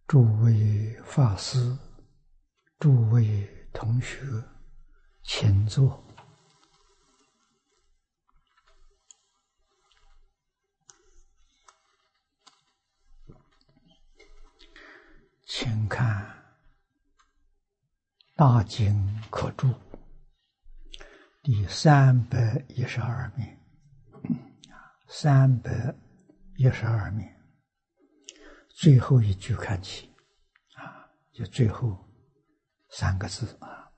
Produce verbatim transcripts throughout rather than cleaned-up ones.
诸位法师、诸位同学，请坐。请看《大经科注》第三百一十二面，三百一十二面最后一句看起，啊，就最后三个字啊。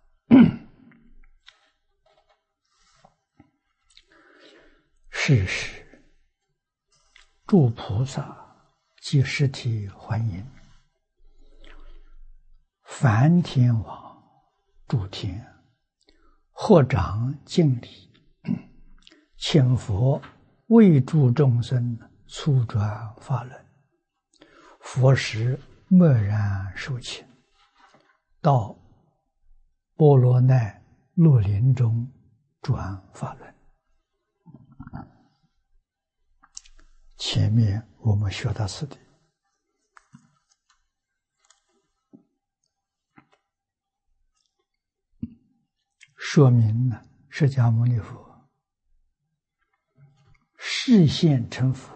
是时，诸菩萨即实体还迎，梵天王诸天，合掌敬礼，请佛为诸众生初转法轮。佛时默然受请，到波罗奈洛林中转法轮。前面我们学到此地，说明了释迦牟尼佛示现成佛，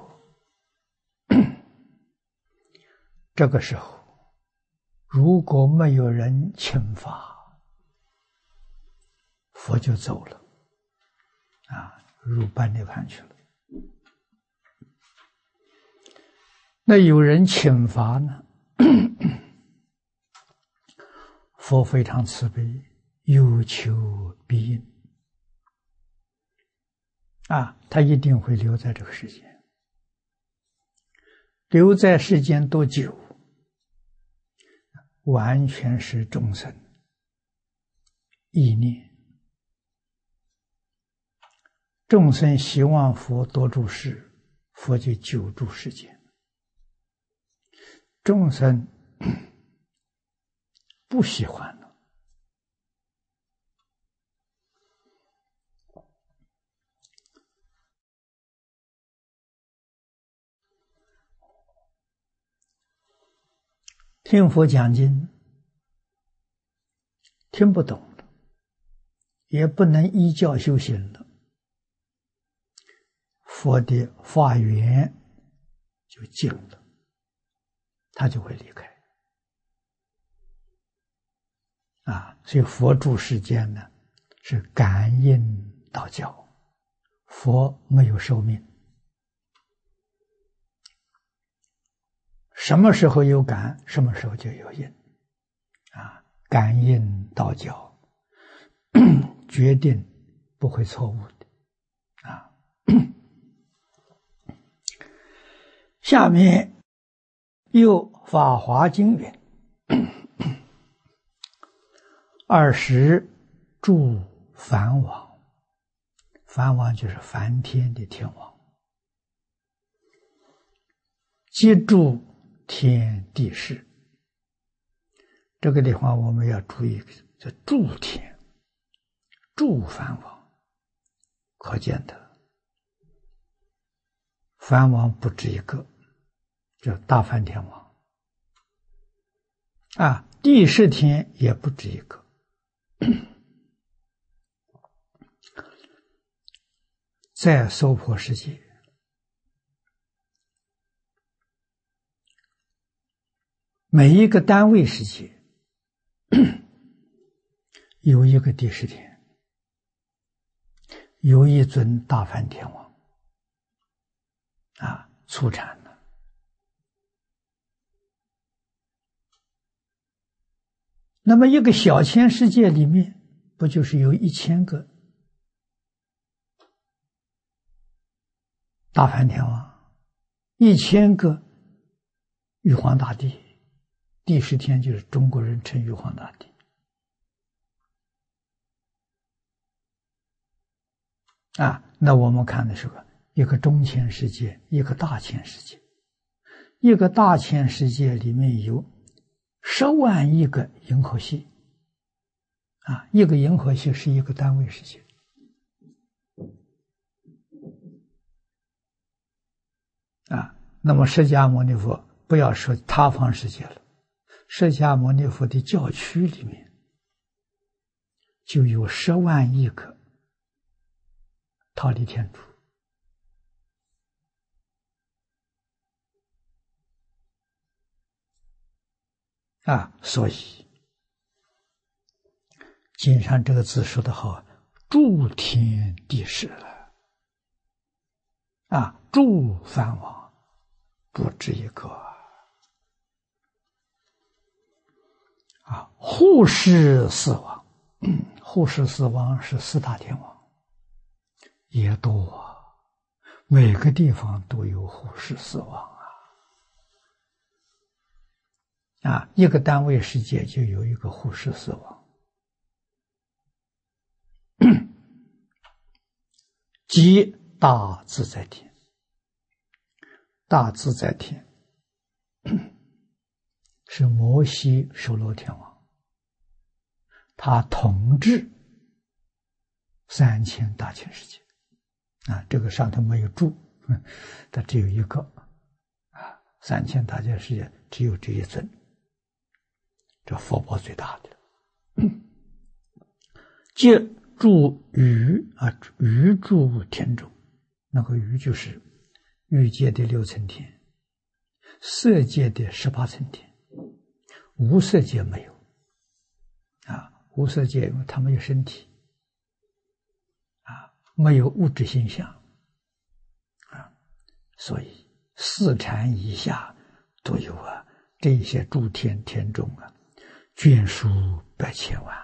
这个时候如果没有人请法，佛就走了，啊，入般涅槃去了。那有人请法呢，佛非常慈悲，有求必应，啊，他一定会留在这个世间。留在世间多久？完全是众生意念。众生希望佛多住世，佛就久住世间。众生不喜欢了，听佛讲经听不懂了，也不能依教修行了，佛的法缘就尽了，他就会离开。啊，所以佛住世间呢，是感应道教，佛没有寿命。什么时候有感，什么时候就有应，啊，感应道教，决定不会错误的，啊。下面又《法华经》云：二十诸梵王，梵王就是梵天的天王，皆诸天地士。这个地方我们要注意，这诸天、诸梵王，可见的梵王不止一个，叫大梵天王啊，地士天也不止一个。在娑婆世界，每一个单位世界有一个地士天，有一尊大梵天王啊，出产了。那么一个小千世界里面，不就是有一千个大梵天王，一千个玉皇大帝，第十天就是中国人称玉皇大帝啊。那我们看的是个一个中千世界，一个大千世界。一个大千世界里面有十万亿个银河系啊，一个银河系是一个单位世界啊。那么释迦牟尼佛不要说他方世界了， 释迦牟尼佛的教区里面就有十万亿个忉利天珠。啊，所以经上这个字说得好，诸天地势啊，诸梵王不止一个啊，护世四王，护世四王是四大天王，也多啊，每个地方都有护世四王。啊，一个单位世界就有一个护世四王，即大自在天。大自在天是摩西首罗天王，他统治三千大千世界啊，这个上头没有注，它只有一个啊，三千大千世界只有这一尊。这佛宝最大的，借住于啊，于住天中，那个于就是欲界的六层天，色界的十八层天，无色界没有啊，无色界因为它没有身体啊，没有物质形象啊，所以四禅以下都有啊，这些诸天天中啊。眷属百千万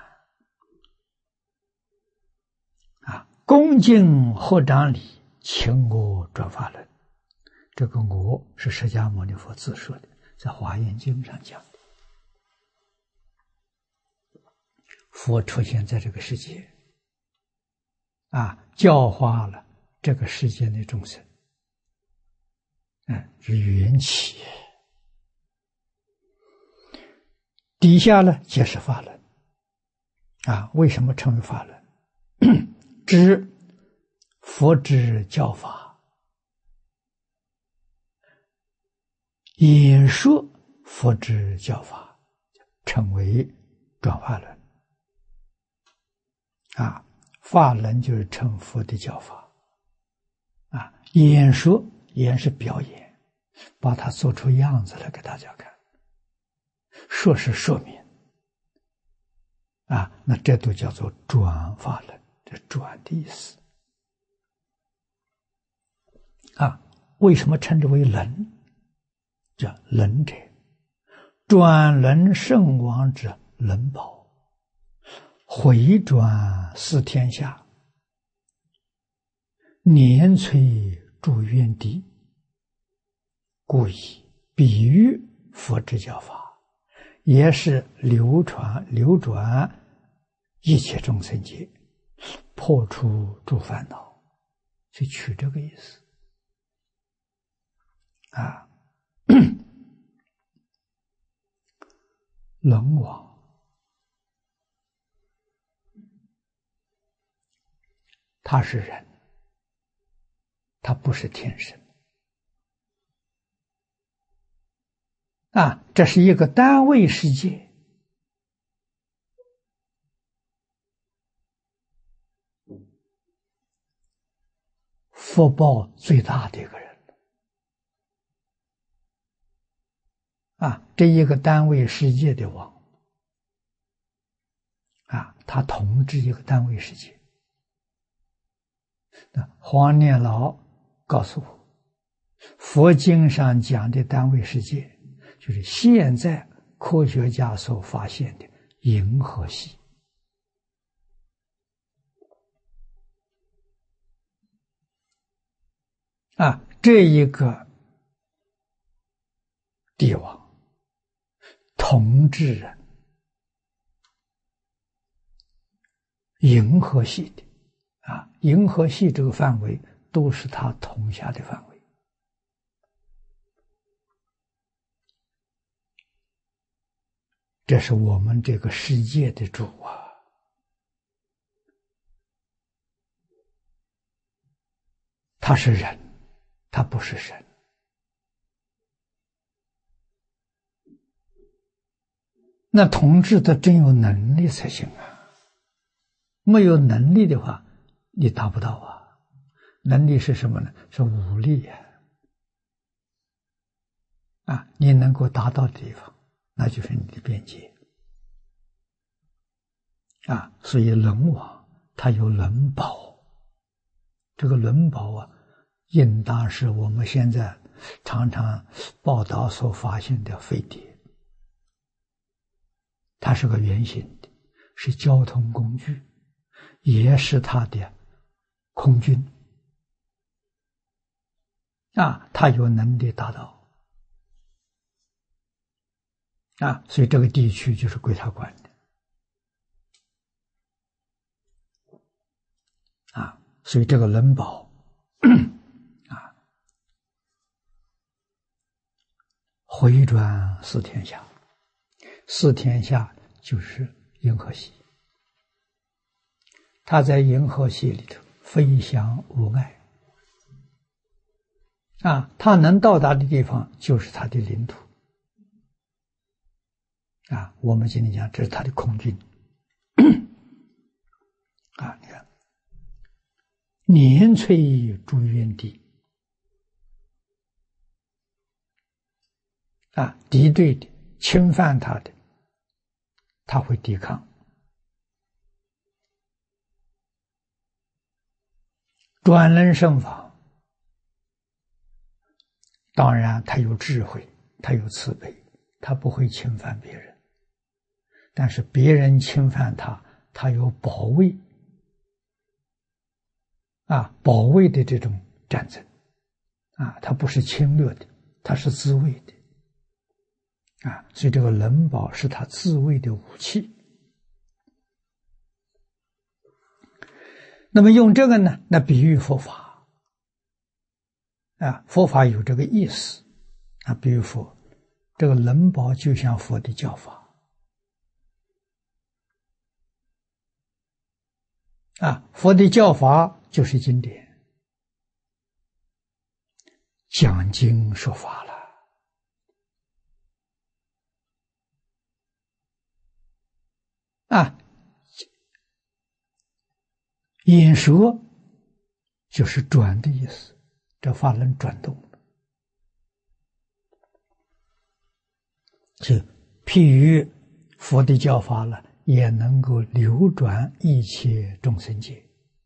啊！恭敬合掌礼，请我转法轮。这个我是释迦牟尼佛自说的，在《华严经》上讲的。佛出现在这个世界啊，教化了这个世界的众生，嗯，是缘起。底下呢，皆是法轮啊。为什么称为法轮？知佛之教法，演说佛之教法，称为转法轮啊。法轮就是称佛的教法啊。演说，演是表演，把它做出样子来给大家看。说是说明啊，那这都叫做转法轮，这转的意思啊。为什么称之为轮？叫轮者，转轮圣王之轮宝，回转四天下，年摧诸怨敌，故以比喻佛之教法。也是流传流转一切众生界，破除诸烦恼，就取这个意思啊。轮王他是人，他不是天神啊，这是一个单位世界，福报最大的一个人啊，这一个单位世界的王啊，他统治一个单位世界。那黄念老告诉我，佛经上讲的单位世界，就是现在科学家所发现的银河系啊，这一个帝王统治银河系的啊，银河系这个范围都是他统辖的范围。这是我们这个世界的主啊，他是人，他不是神那统治的真有能力才行啊！没有能力的话，你达不到啊。能力是什么呢？是武力啊！啊，你能够达到的地方，那就是你的边界啊。所以轮王他有轮宝，这个轮宝啊，应当是我们现在常常报道所发现的飞碟，它是个圆形的，是交通工具，也是它的空军啊，它有能力达到啊，所以这个地区就是归他管的啊，所以这个轮宝啊，回转四天下，四天下就是银河系，他在银河系里头飞翔无碍啊，他能到达的地方就是他的领土啊。我们今天讲这是他的空军啊，你看年岁诸元帝啊，敌对的侵犯他的，他会抵抗。转轮圣法，当然他有智慧，他有慈悲，他不会侵犯别人，但是别人侵犯他，他有保卫啊，保卫的这种战争啊，他不是侵略的，他是自卫的啊，所以这个轮宝是他自卫的武器。那么用这个呢，那比喻佛法啊，佛法有这个意思啊，比喻佛这个轮宝就像佛的教法啊，佛的教法就是经典，讲经说法了啊。演说就是转的意思，这法能转动，就譬喻佛的教法了，也能够流转一切众生界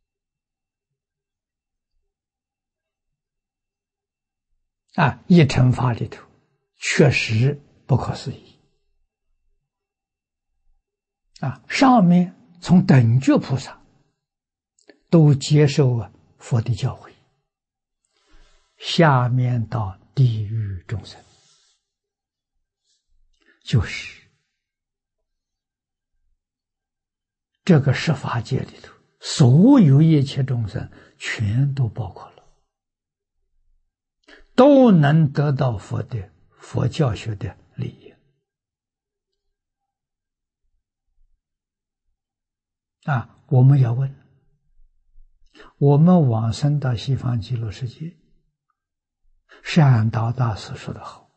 啊，一乘法里头确实不可思议啊。上面从等觉菩萨都接受了佛的教诲，下面到地狱众生，就是这个十法界里头所有一切众生全都包括了，都能得到佛的佛教学的利益啊。我们要问，我们往生到西方极乐世界，善导大师说得好，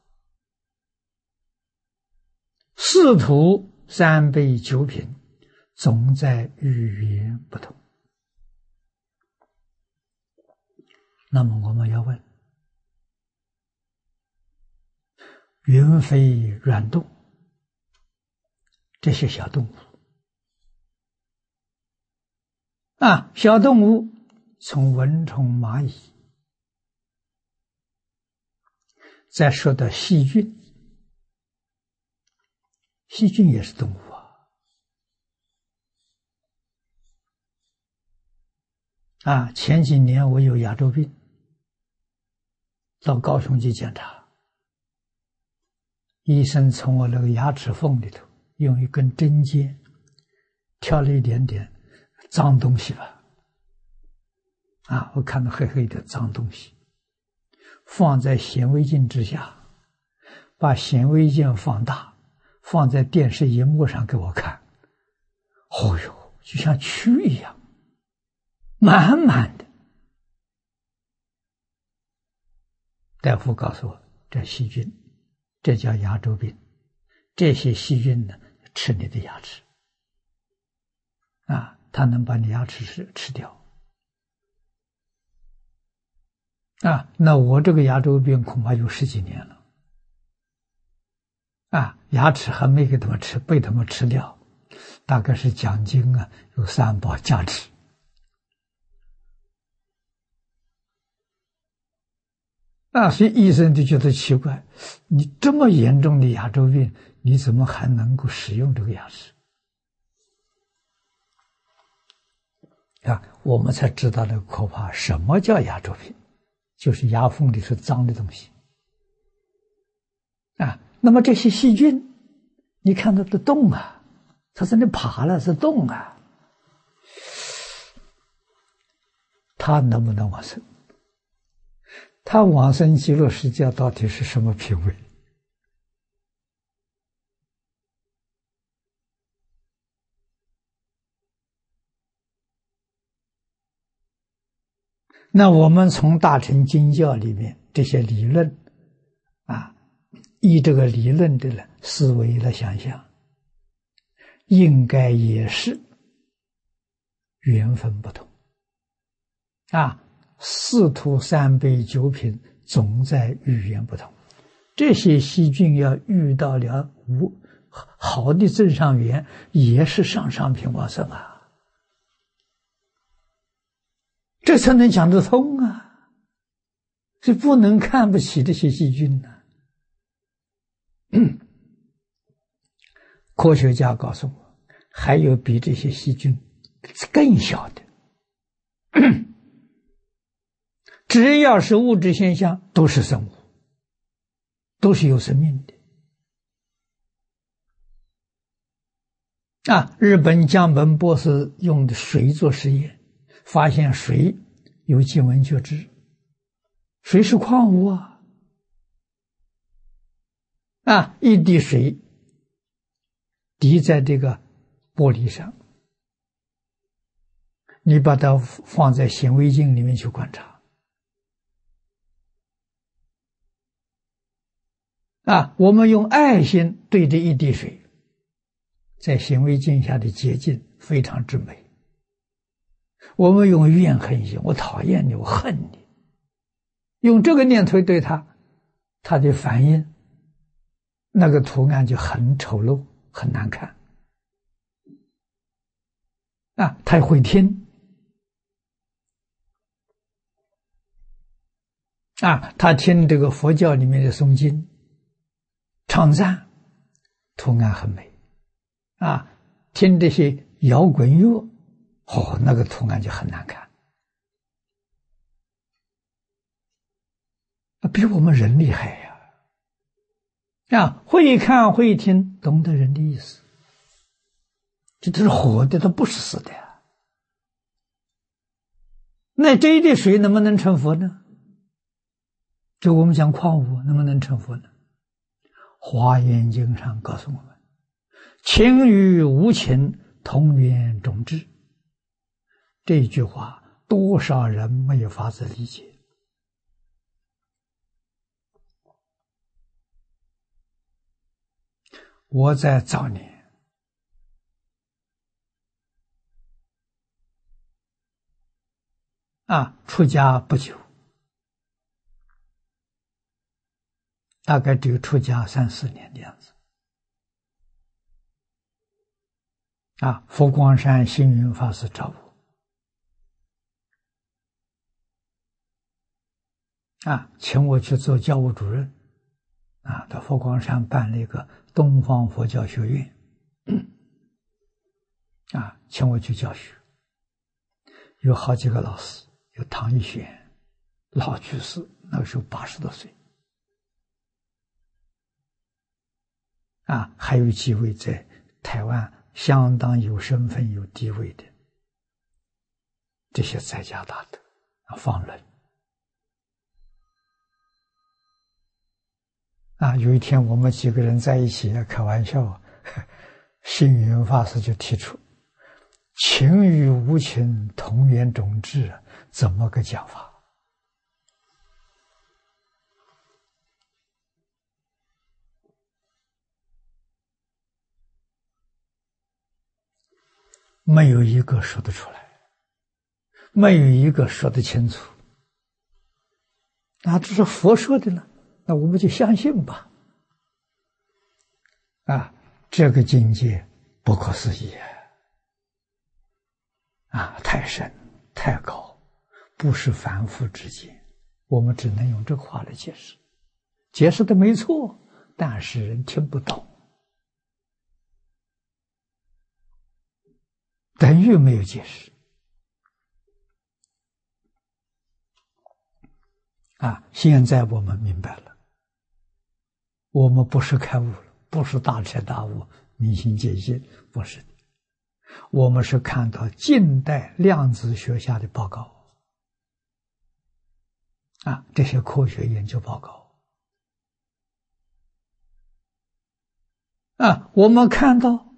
四土三辈九品，总在语言不同。那么我们要问，云飞软动这些小动物啊，小动物从蚊虫蚂蚁再说到细菌，细菌也是动物啊啊！前几年我有牙周病，到高雄去检查，医生从我那个牙齿缝里头用一根针尖挑了一点点脏东西吧，啊，我看到黑黑的脏东西，放在显微镜之下，把显微镜放大，放在电视荧幕上给我看，哦哟，就像蛆一样，满满的。大夫告诉我，这细菌，这叫牙周病。这些细菌呢， 吃你的牙齿，啊，它能把你牙齿吃吃掉，啊，那我这个牙周病恐怕有十几年了，啊，牙齿还没给他们吃，被他们吃掉，大概是奖金啊有三宝价值。啊，所以医生就觉得奇怪，你这么严重的牙周病，你怎么还能够使用这个牙齿？啊，我们才知道了可怕，什么叫牙周病？就是牙缝里是脏的东西。啊，那么这些细菌，你看它的洞啊，它在那爬了，是洞啊，它能不能往生？他往生极乐世界到底是什么品位？那我们从大乘经教里面这些理论啊，依这个理论的思维来想想，应该也是缘分不同啊。四土三辈九品总在语言不同，这些细菌要遇到了无好的正上缘，也是上上品往生啊，这才能讲得通啊，是不能看不起这些细菌呢、啊。科学家告诉我，还有比这些细菌更小的。只要是物质现象，都是生物，都是有生命的。啊，日本江本博士用的水做实验，发现水有见闻觉知，水是矿物啊。啊，一滴水滴在这个玻璃上，你把它放在显微镜里面去观察。啊，我们用爱心对着一滴水，在显微镜下的结晶非常之美。我们用怨恨心，我讨厌你，我恨你，用这个念头对他，他的反应，那个图案就很丑陋，很难看。啊，他会听，啊，他听这个佛教里面的诵经、唱赞，图案很美。啊，听这些摇滚乐，哦，那个图案就很难看。比我们人厉害呀！啊，会看会听，懂得人的意思，这都是活的，它不是死的呀。那这一滴水能不能成佛呢？就我们讲矿物能不能成佛呢？华严经上告诉我们，情与无情同源种智，这一句话多少人没有法子理解。我在早年啊出家不久，大概只有出家三四年的样子。啊，佛光山星云法师找我，啊，请我去做教务主任，啊，到佛光山办了一个东方佛教学院，啊，请我去教学，有好几个老师，有唐一玄老居士，那个时候八十多岁，啊，还有几位在台湾相当有身份有地位的这些在家大德啊，放人啊。有一天我们几个人在一起开玩笑，星云法师就提出情与无情同源种智，怎么个讲法？ 没有一个说得出来，没有一个说得清楚。那这是佛说的呢，那我们就相信吧。啊，这个境界不可思议啊，太深太高，不是凡夫之见。我们只能用这个话来解释，解释的没错，但是人听不懂，等于没有解释。啊，现在我们明白了，我们不是开悟了，不是大彻大悟、明心见性，不是的，我们是看到近代量子学家的报告，啊，这些科学研究报告，啊，我们看到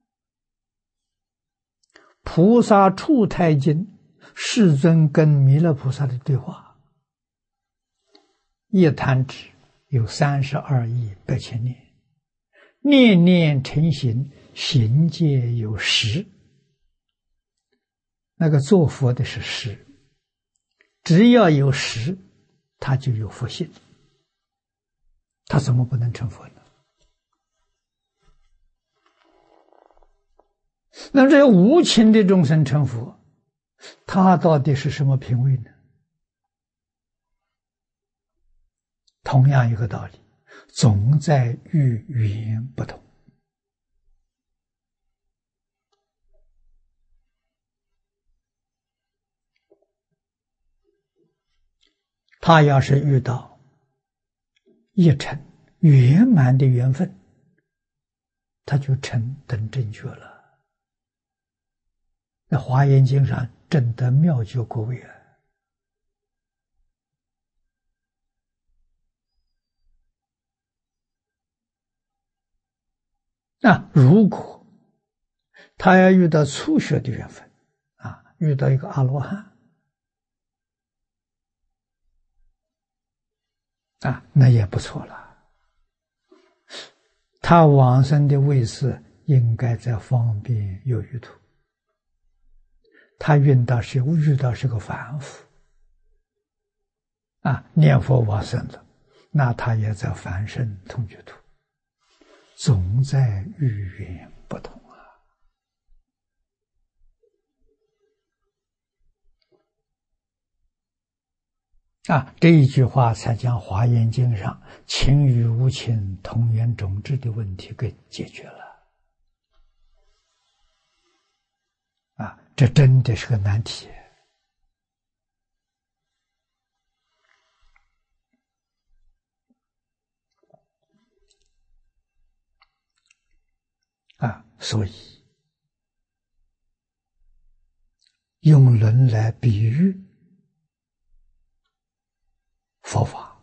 菩萨处胎经世尊跟弥勒菩萨的对话。一弹指有三十二亿八千年，念念成形，行界有十。那个做佛的是十，只要有十，他就有佛性，他怎么不能成佛呢？那这无情的众生成佛，他到底是什么品位呢？同样一个道理，总在于语言不同。他要是遇到一成圆满的缘分，他就成等正觉了。那《华严经》上证得妙觉果位啊。那如果他要遇到初学的缘分，啊，遇到一个阿罗汉，啊，那也不错了。他往生的位置应该在方便有余土，他遇到是遇到是个凡夫，啊，念佛往生了，那他也在凡圣同居土。总在语言不同啊！啊，这一句话才将《华严经》上情与无情同源种质的问题给解决了。啊，这真的是个难题。啊，所以用人来比喻佛法，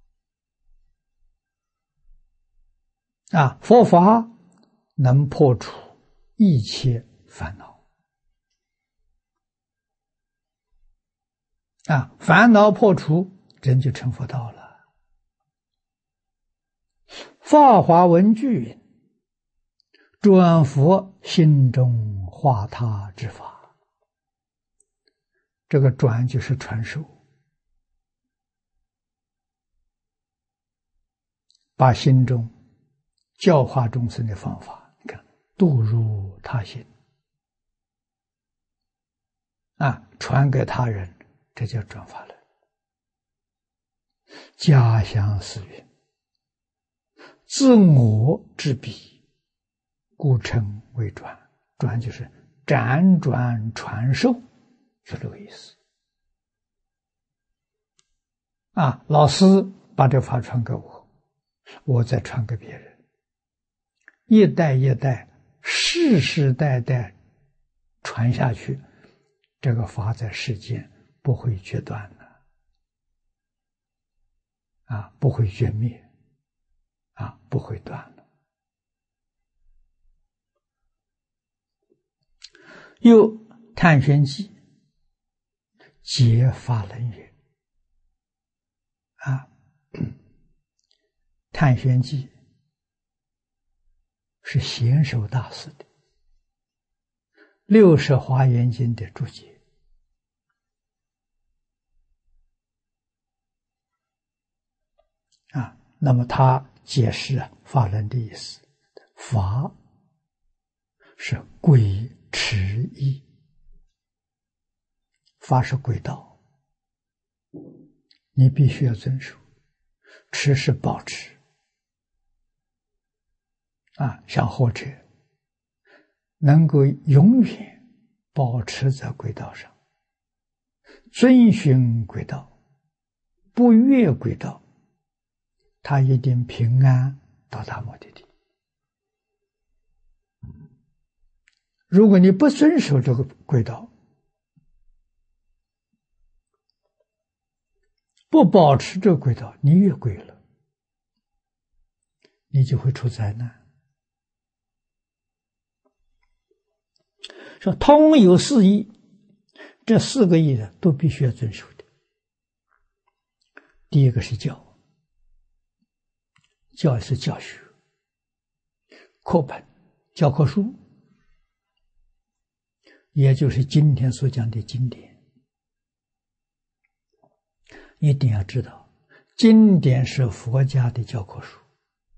啊，佛法能破除一切烦恼，啊，烦恼破除，人就成佛道了。法华文具云：转佛心中化他之法。这个转就是传授，把心中教化众生的方法，你看度入他心，啊，传给他人，这叫转法轮。家乡四云：自我之彼，故称为转。转就是辗转传授，就这个意思。啊，老师把这法传给我，我再传给别人，一代一代，世世代代传下去，这个法在世间不会决断的，啊，不会绝灭，啊，不会断的。又探玄机解法轮也，啊，探玄机是贤首大师的， 六十华严经的注解啊，那么他解释啊法轮的意思，法是轨持义，法是轨道，你必须要遵守；持是保持啊，像火车能够永远保持在轨道上，遵循轨道，不越轨道，他一定平安到达目的地。如果你不遵守这个轨道，不保持这个轨道，你越轨了，你就会出灾难。说通有四义，这四个义呢都必须要遵守的。第一个是教，教是教学，课本、教科书，也就是今天所讲的经典。一定要知道，经典是佛家的教科书。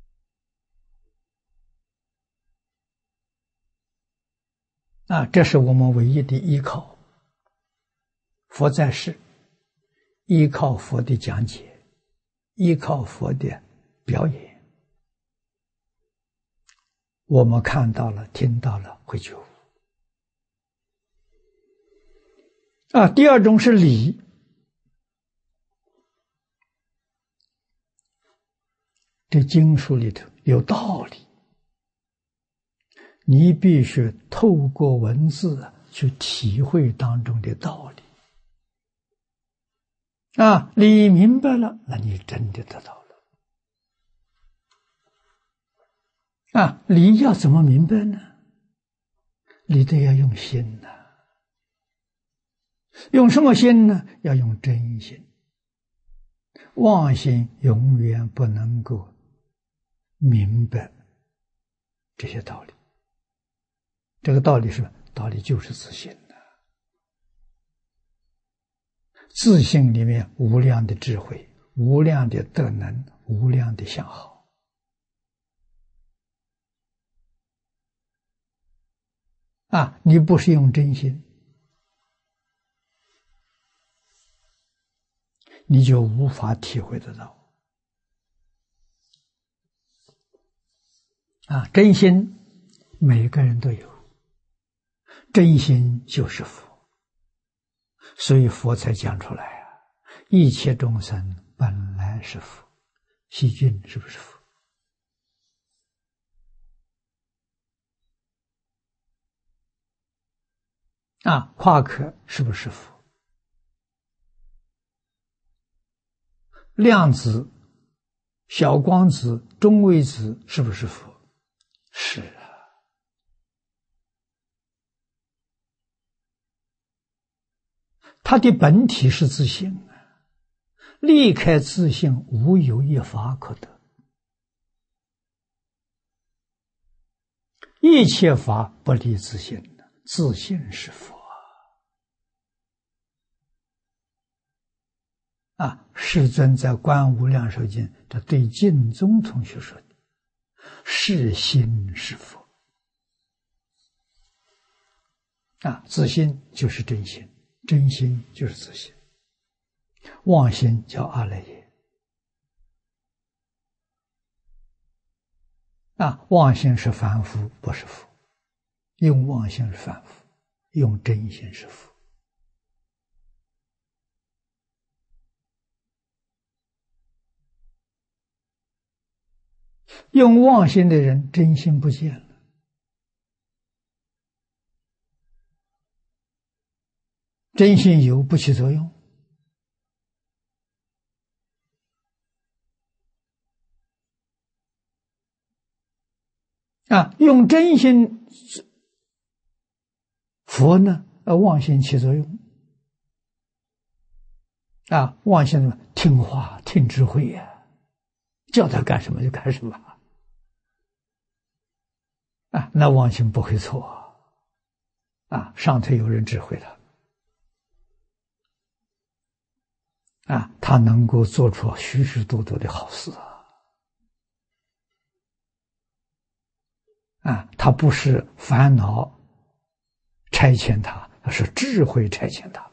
啊，这是我们唯一的依靠。佛在世，依靠佛的讲解，依靠佛的表演，我们看到了、听到了，会觉悟。啊，第二种是理，这经书里头有道理，你必须透过文字去体会当中的道理。啊，理明白了，那你真的得到了。啊，理要怎么明白呢？理得要用心呐、啊。用什么心呢？要用真心。妄心永远不能够明白这些道理。这个道理是什么？道理就是自信的。自信里面无量的智慧，无量的德能，无量的相好。啊，你不是用真心，你就无法体会得到。啊，真心每个人都有，真心就是佛。所以佛才讲出来啊，一切众生本来是佛。细菌是不是佛？啊，夸克是不是佛？量子、小光子、中微子是不是佛？是啊。它的本体是自性啊，离开自性，无有一法可得。一切法不离自性，自性是佛啊！世尊在《观无量寿经》这对净宗同学说的：“是心是佛。”啊，自性就是真心。真心就是自信，妄心叫阿赖耶。啊，妄心是凡夫，不是佛；用妄心是凡夫，用真心是佛。用妄心的人，真心不见了。真心有不起作用。啊，用真心，佛呢，呃，妄心起作用。啊，妄心什么？听话，听智慧呀、啊，叫他干什么就干什么。啊，那妄心不会错。 啊，上头有人指挥他，啊，他能够做出许许多多的好事啊，啊，他不是烦恼差遣他，他是智慧差遣他。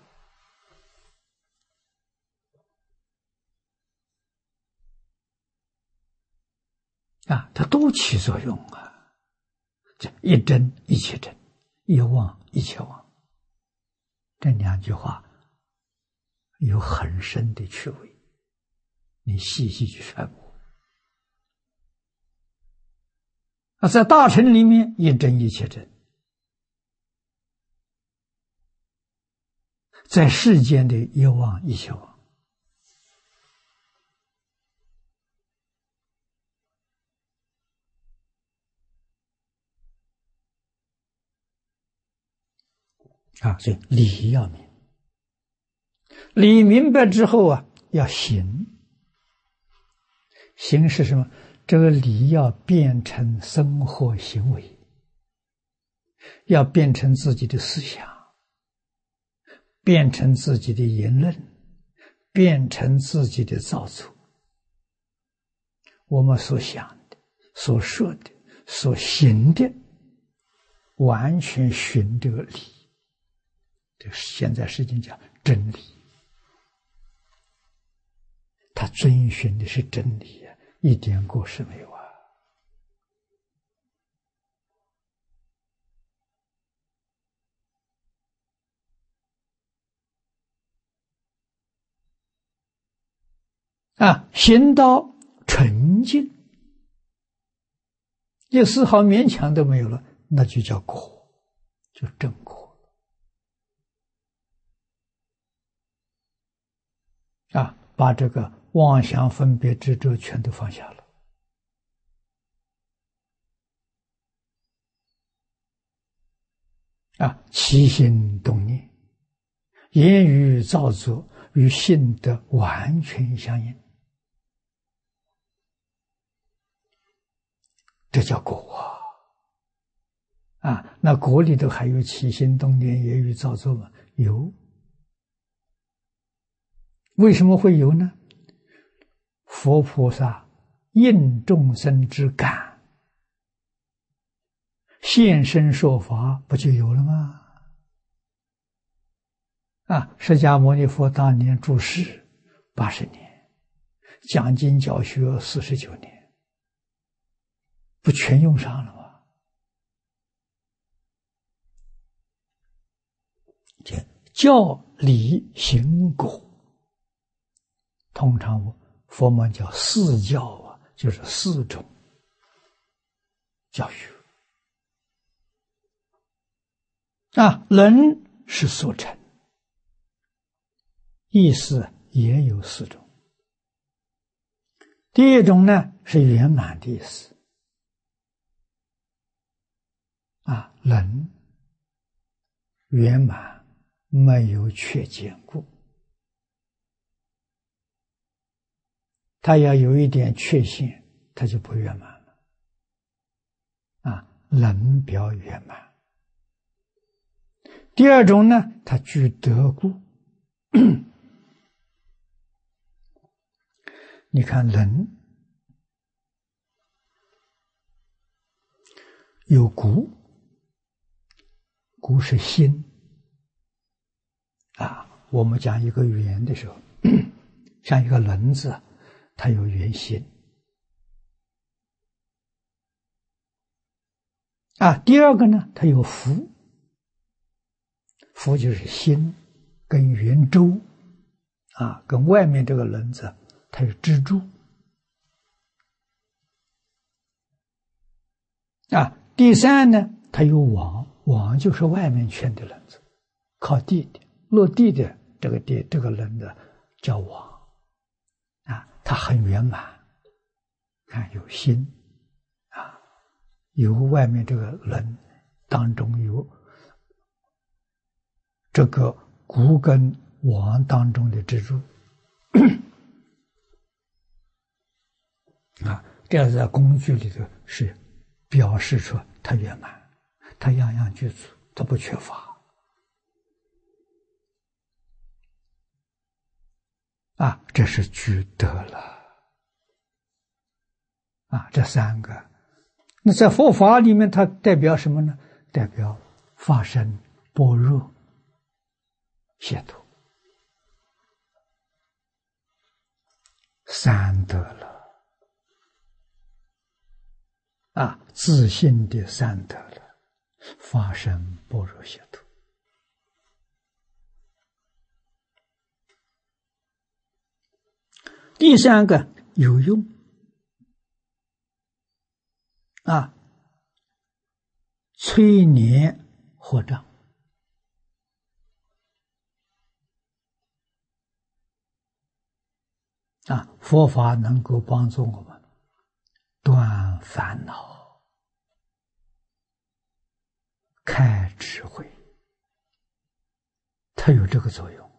啊，它都起作用啊！这一真一切真，一妄一切妄，这两句话有很深的趣味，你细细去揣摩。啊，在大乘里面，一真一切真；在世间的一妄一切妄。啊，所以理要明，理明白之后啊，要行。行是什么？这个理要变成生活行为，要变成自己的思想，变成自己的言论，变成自己的造作。我们所想的、所说的、所行的，完全循这个理。这现在世间讲真理，他遵循的是真理啊，一点过失没有啊！啊，行到纯净，一丝毫勉强都没有了，那就叫果，就正果。啊，把这个妄想分别执着全都放下了。啊，起心动念，言语造作与性德完全相应，这叫果啊！啊，那果里头还有起心动念、言语造作吗？有。为什么会有呢？佛菩萨应众生之感，现身说法，不就有了吗？啊，释迦牟尼佛当年住世八十年，讲经教学四十九年，不全用上了吗？这教理行果。通常佛门叫四教啊，就是四种教育啊。人是所成，意思也有四种。第一种呢是圆满的意思啊，人圆满，没有缺减故。他要有一点缺陷，他就不圆满了。啊，人表圆满。第二种呢，他具德故。你看人有骨，骨是心啊。我们讲一个圆的时候，像一个轮子，它有圆心啊。第二个呢，它有福，福就是心跟圆周啊，跟外面这个轮子它有支柱啊。第三呢，它有网，网就是外面圈的轮子，靠地的落地的这个地这个轮子叫网啊，它很圆满。看有心啊，有外面这个轮当中有这个骨跟网当中的支柱啊，这样在工具里头是表示出它圆满，它样样具足，它不缺乏啊，这是具德了。啊，这三个，那在佛法里面，它代表什么呢？代表法身、般若、解脱，三德了。啊，自信的三德了，法身、般若、解脱。第三个有用。啊，催年获障。啊，佛法能够帮助我们断烦恼、开智慧，它有这个作用。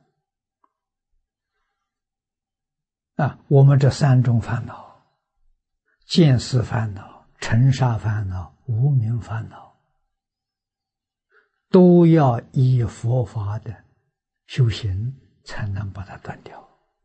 啊，我们这三种烦恼：见思烦恼、尘沙烦恼、无明烦恼，都要依佛法的修行才能把它断掉。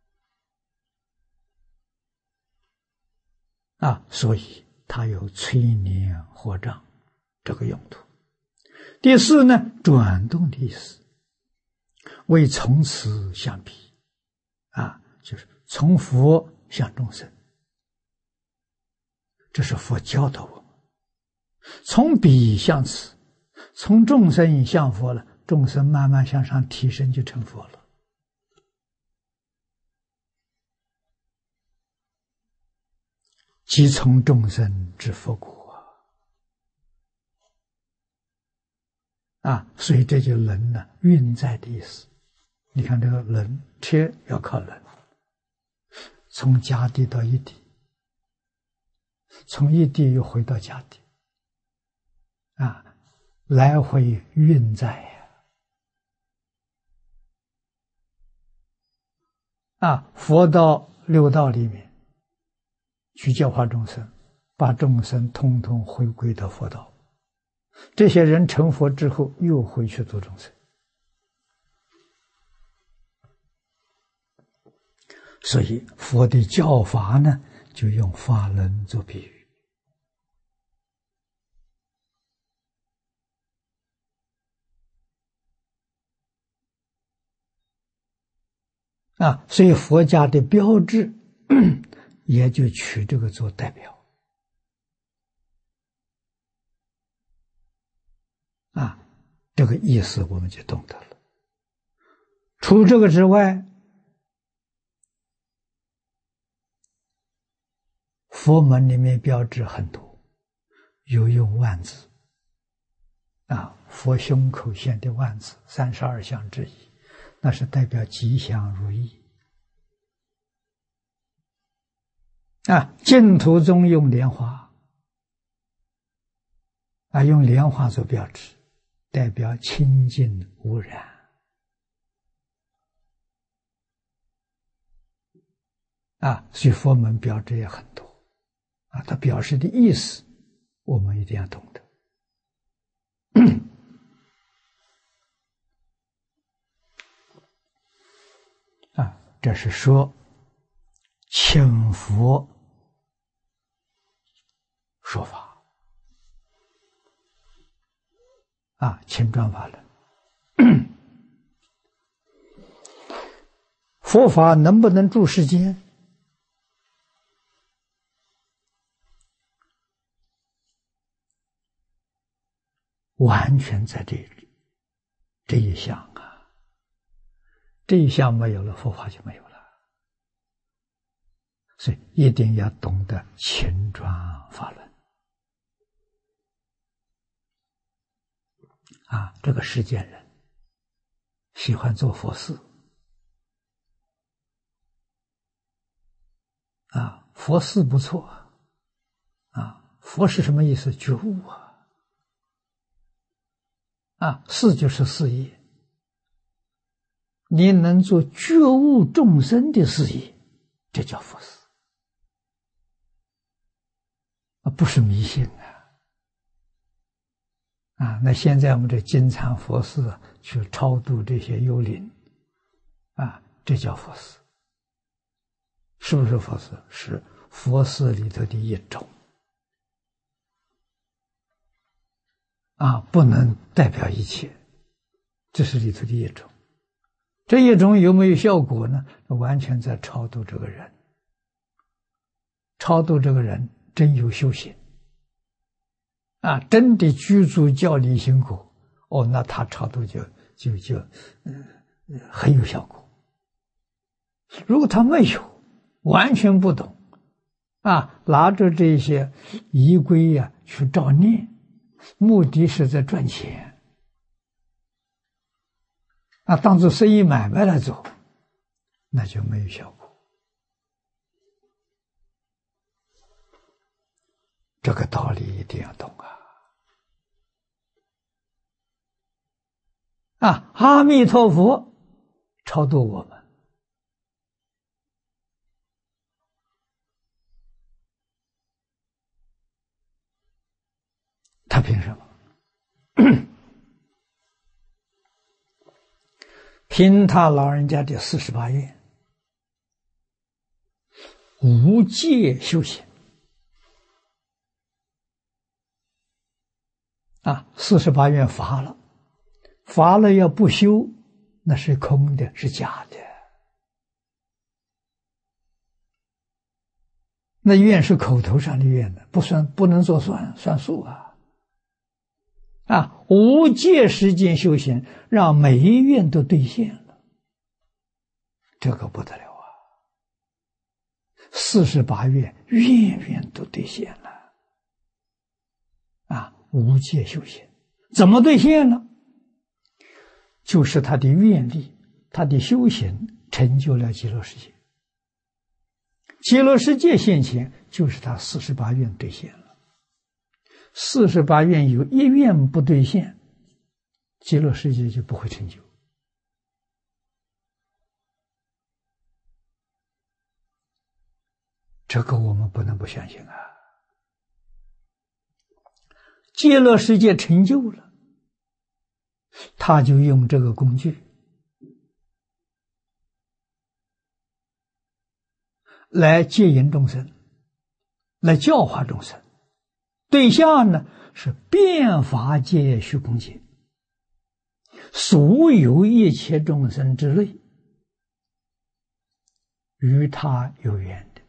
啊，所以它有催年获障这个用途。第四呢，转动的意思，为从此相比。啊，就是从佛向众生，这是佛教导我们。从彼向此，从众生向佛了，众生慢慢向上提升，就成佛了。即从众生至佛果啊！所以这就能呢，运在的意思。你看这个能，车要靠能，从家地到一地，从一地又回到家地，啊，来回运在呀！啊，佛道六道里面去教化众生，把众生通通回归到佛道。这些人成佛之后，又回去度众生。所以佛的教法呢，就用法轮做比喻。啊，所以佛家的标志也就取这个做代表。啊，这个意思我们就懂得了。除这个之外，佛门里面标志很多，有用万字。啊，佛胸口现的万字，三十二相之一，那是代表吉祥如意。啊，净土中用莲花，啊，用莲花做标志，代表清净无染。啊，所以佛门标志也很多。啊，它表示的意思，我们一定要懂得。啊，这是说请佛说法。啊，请转法轮。佛法能不能住世间？完全在这这一项啊，这一项没有了，佛法就没有了。所以一定要懂得勤转法轮。啊，这个世间人喜欢做佛事。啊，佛事不错。啊，佛是什么意思？觉悟啊。啊，事就是事业，你能做觉悟众生的事业，这叫佛事。啊，不是迷信啊！啊，那现在我们这经常佛事去超度这些幽灵，啊，这叫佛事。 是不是佛寺？是佛寺里头的一种啊，不能代表一切，这是里头的一种。这一种有没有效果呢？完全在超度这个人，超度这个人真有修行啊，真的具足教理行果，哦，那他超度就就就嗯、呃、很有效果。如果他没有，完全不懂啊，拿着这些仪规呀、啊、去照念，目的是在赚钱啊，当做生意买卖来做，那就没有效果。这个道理一定要懂啊！啊，阿弥陀佛超度我们，他凭什么？凭他老人家的四十八愿，无戒修行啊，四十八愿发了，发了要不修，那是空的，是假的。那愿是口头上的愿的，不算，不能做算算数啊。啊，无戒时间修行，让每一愿都兑现了，这个不得了啊！四十八愿，愿愿都兑现了。啊，无戒修行怎么兑现呢？就是他的愿力，他的修行成就了极乐世界。极乐世界现前，就是他四十八愿兑现了。四十八愿有一愿不兑现，极乐世界就不会成就。这个我们不能不相信啊！极乐世界成就了，他就用这个工具来戒引众生，来教化众生。对象呢是遍法界虚空界，所有一切众生之类，与他有缘的。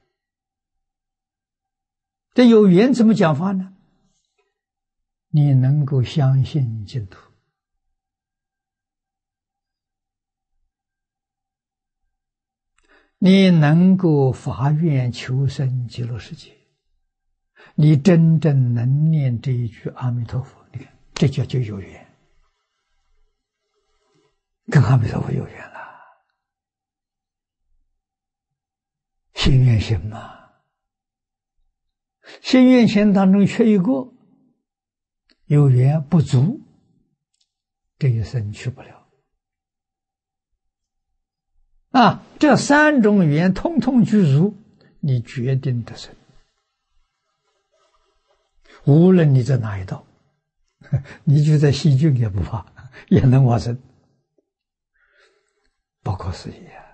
这有缘怎么讲法呢？你能够相信净土，你能够发愿求生极乐世界，你真正能念这一句阿弥陀佛，你看这叫就有缘，跟阿弥陀佛有缘了。心愿行嘛，心愿行当中缺一个，有缘不足，这一生去不了。啊，这三种缘通通具足，你决定得生。无论你在哪一道，你就在细菌也不怕，也能往生，不可思议啊！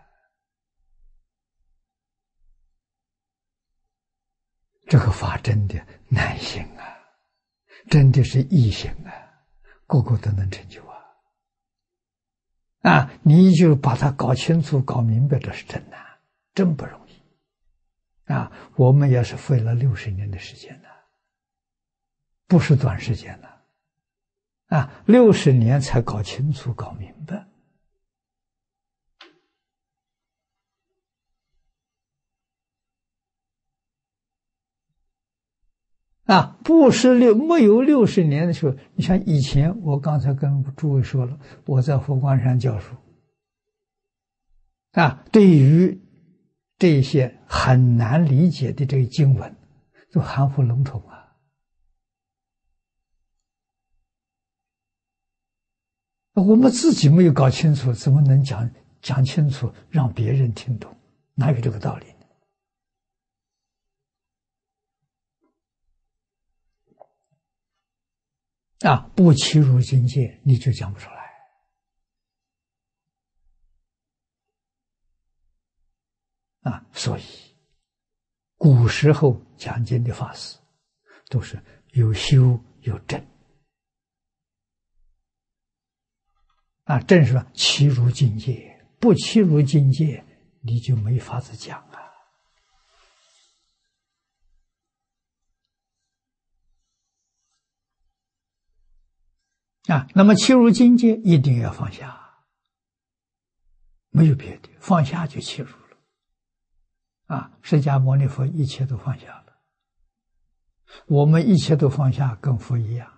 这个法真的难行啊，真的是易行啊，个个都能成就啊！啊，你就把它搞清楚、搞明白，这是真难，真不容易啊！我们也是费了六十年的时间呢。不是短时间了，啊，六十年才搞清楚、搞明白，啊，不是六没有六十年的时候，你像以前我刚才跟诸位说了，我在佛光山教书，啊，对于这些很难理解的这个经文，都含糊笼统啊。我们自己没有搞清楚，怎么能讲讲清楚，让别人听懂？哪有这个道理呢？啊，不契入境界，你就讲不出来。啊，所以古时候讲经的法师，都是有修有证。啊，正是说契入境界，不契入境界，你就没法子讲啊。啊，那么契入境界一定要放下，没有别的，放下就契入了。啊，释迦牟尼佛一切都放下了，我们一切都放下，跟佛一样。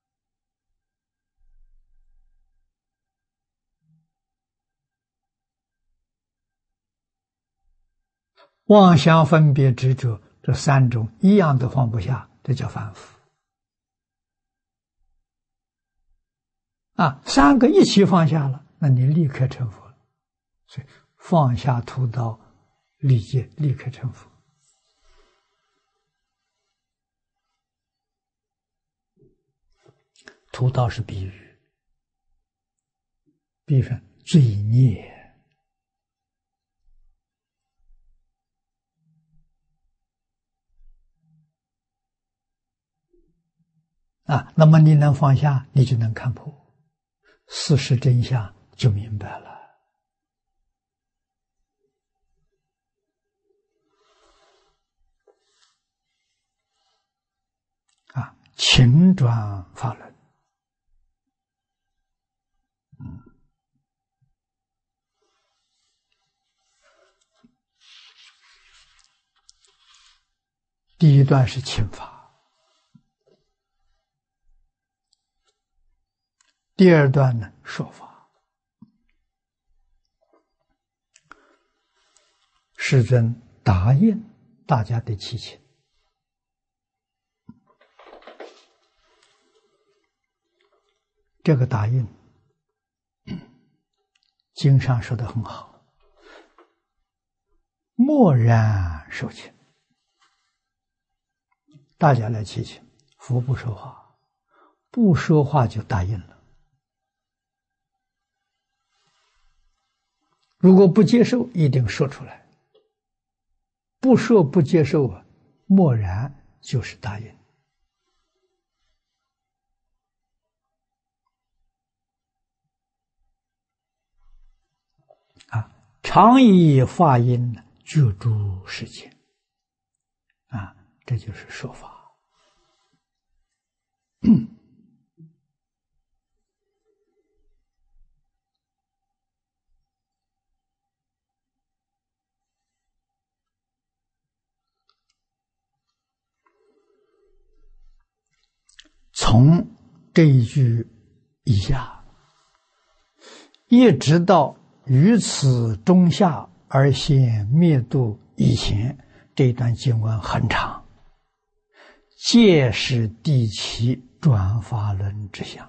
妄想分别执着这三种一样都放不下，这叫凡夫。啊，三个一起放下了，那你立刻成佛了。所以放下屠刀，立戒，立刻成佛。屠刀是比喻，比喻上罪孽。啊，那么你能放下，你就能看破事实真相，就明白了。啊，情转法轮。嗯，第一段是情法。第二段呢，说法。世尊答应大家的祈请。这个答应，经上说得很好，默然受请。大家来祈请，佛不说话，不说话就答应了。如果不接受，一定说出来；不说不接受啊，默然就是答应。啊，常以法音觉诸世间。啊，这就是说法。从这一句以下，一直到于此中下而现灭度以前，这一段经文很长，皆是第七转法轮之相。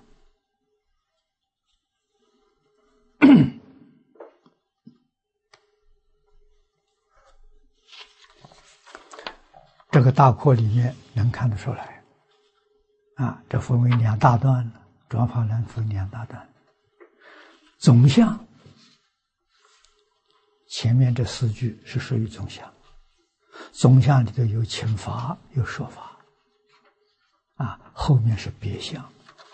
这个大括里面能看得出来。啊，这分为两大段了，转法轮分两大段。总相，前面这四句是属于总相，总相里头有请法，有说法，啊，后面是别相。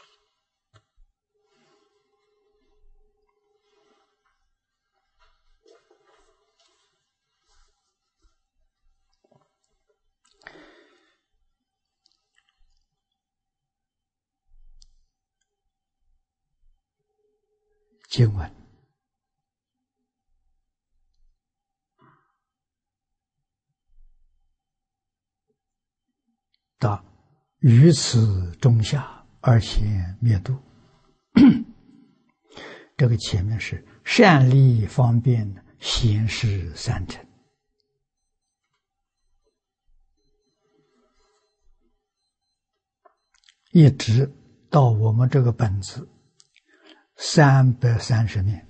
经文到于此中下而现灭度，这个前面是善利方便显示三乘，一直到我们这个本子三百三十面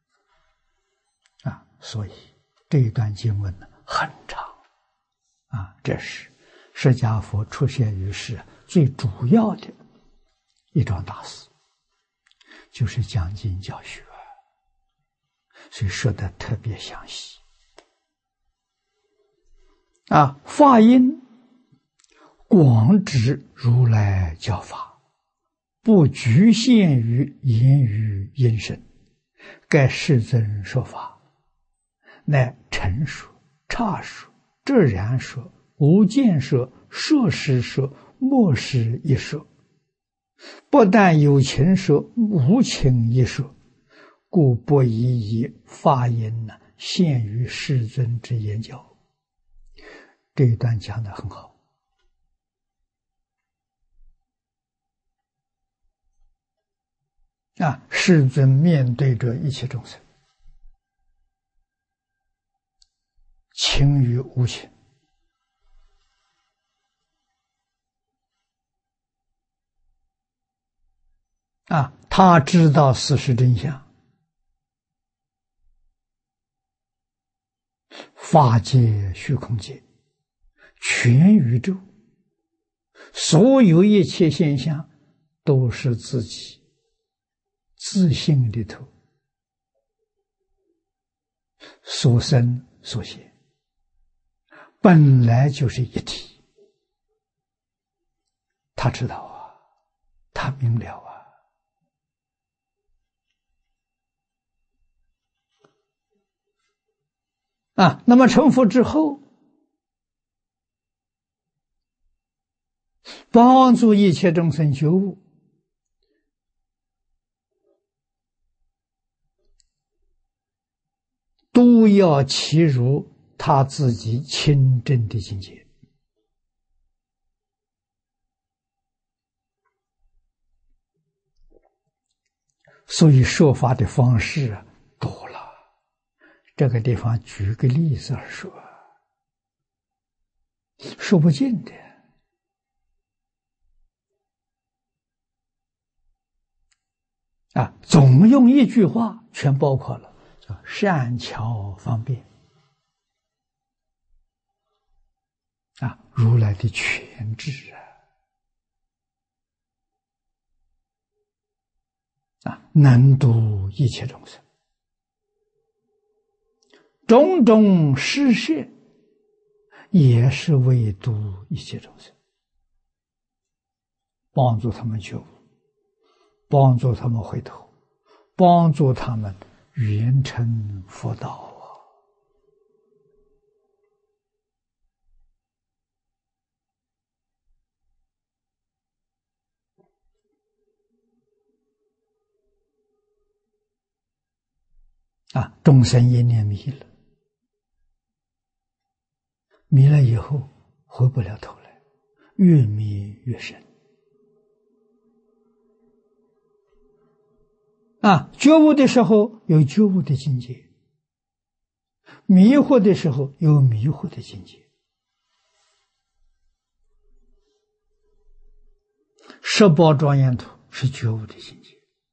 啊，所以这一段经文呢很长啊，这是释迦佛出现于世最主要的一桩大事，就是讲经教学，所以说的特别详细啊，法音广指如来教法，不局限于言语音声，该世尊说法，乃陈说、刹说、遮然说、无间说、摄施说、莫施一说，不但有情说，无情一说，故不宜以法音呢限于世尊之言教。这一段讲得很好啊！世尊面对着一切众生，情与无情啊，他知道事实真相，法界、虚空界、全宇宙，所有一切现象都是自己自性里头所生所现，本来就是一体。他知道啊，他明了啊。啊，那么成佛之后，帮助一切众生觉悟，都要契入他自己清正的境界。所以说法的方式啊多了。这个地方举个例子而说，说不尽的。啊，总用一句话全包括了，叫善巧方便。啊，如来的全智啊，啊，能度一切众生，种种施设也是为度一切众生，帮助他们觉悟，帮助他们回头，帮助他们圆成佛道啊！啊，众生一念迷了，迷了以后回不了头来，越迷越深。啊，觉悟的时候有觉悟的境界，迷惑的时候有迷惑的境界。十宝庄严土是觉悟的境界，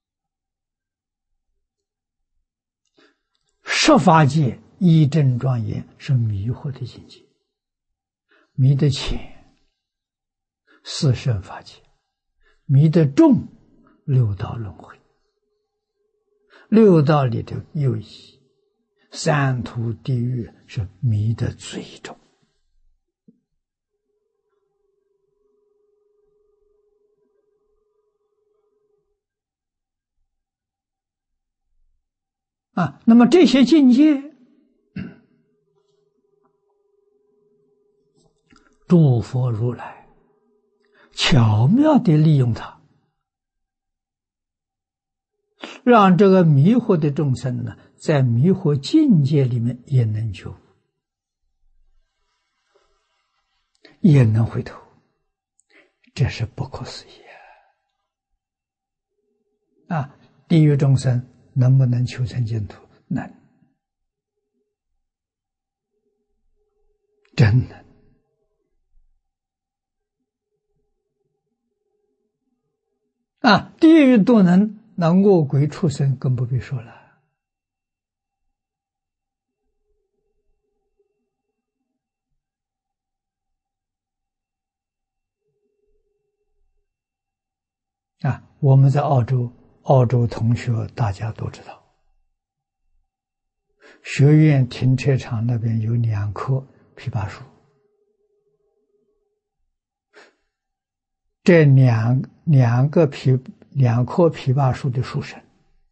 十法界一真庄严是迷惑的境界，迷得浅四圣法界，迷得重六道轮回。六道里头有一三途地狱是迷得最重。啊，那么这些境界，诸佛如来巧妙地利用它，让这个迷惑的众生呢，在迷惑境界里面也能觉悟，也能回头，这是不可思议啊！啊，地狱众生能不能求成净土？能，真能。啊，地狱都能，那恶鬼畜生更不必说了。啊，我们在澳洲，澳洲同学大家都知道，学院停车场那边有两棵枇杷树， 这两两个枇两棵枇杷树的树神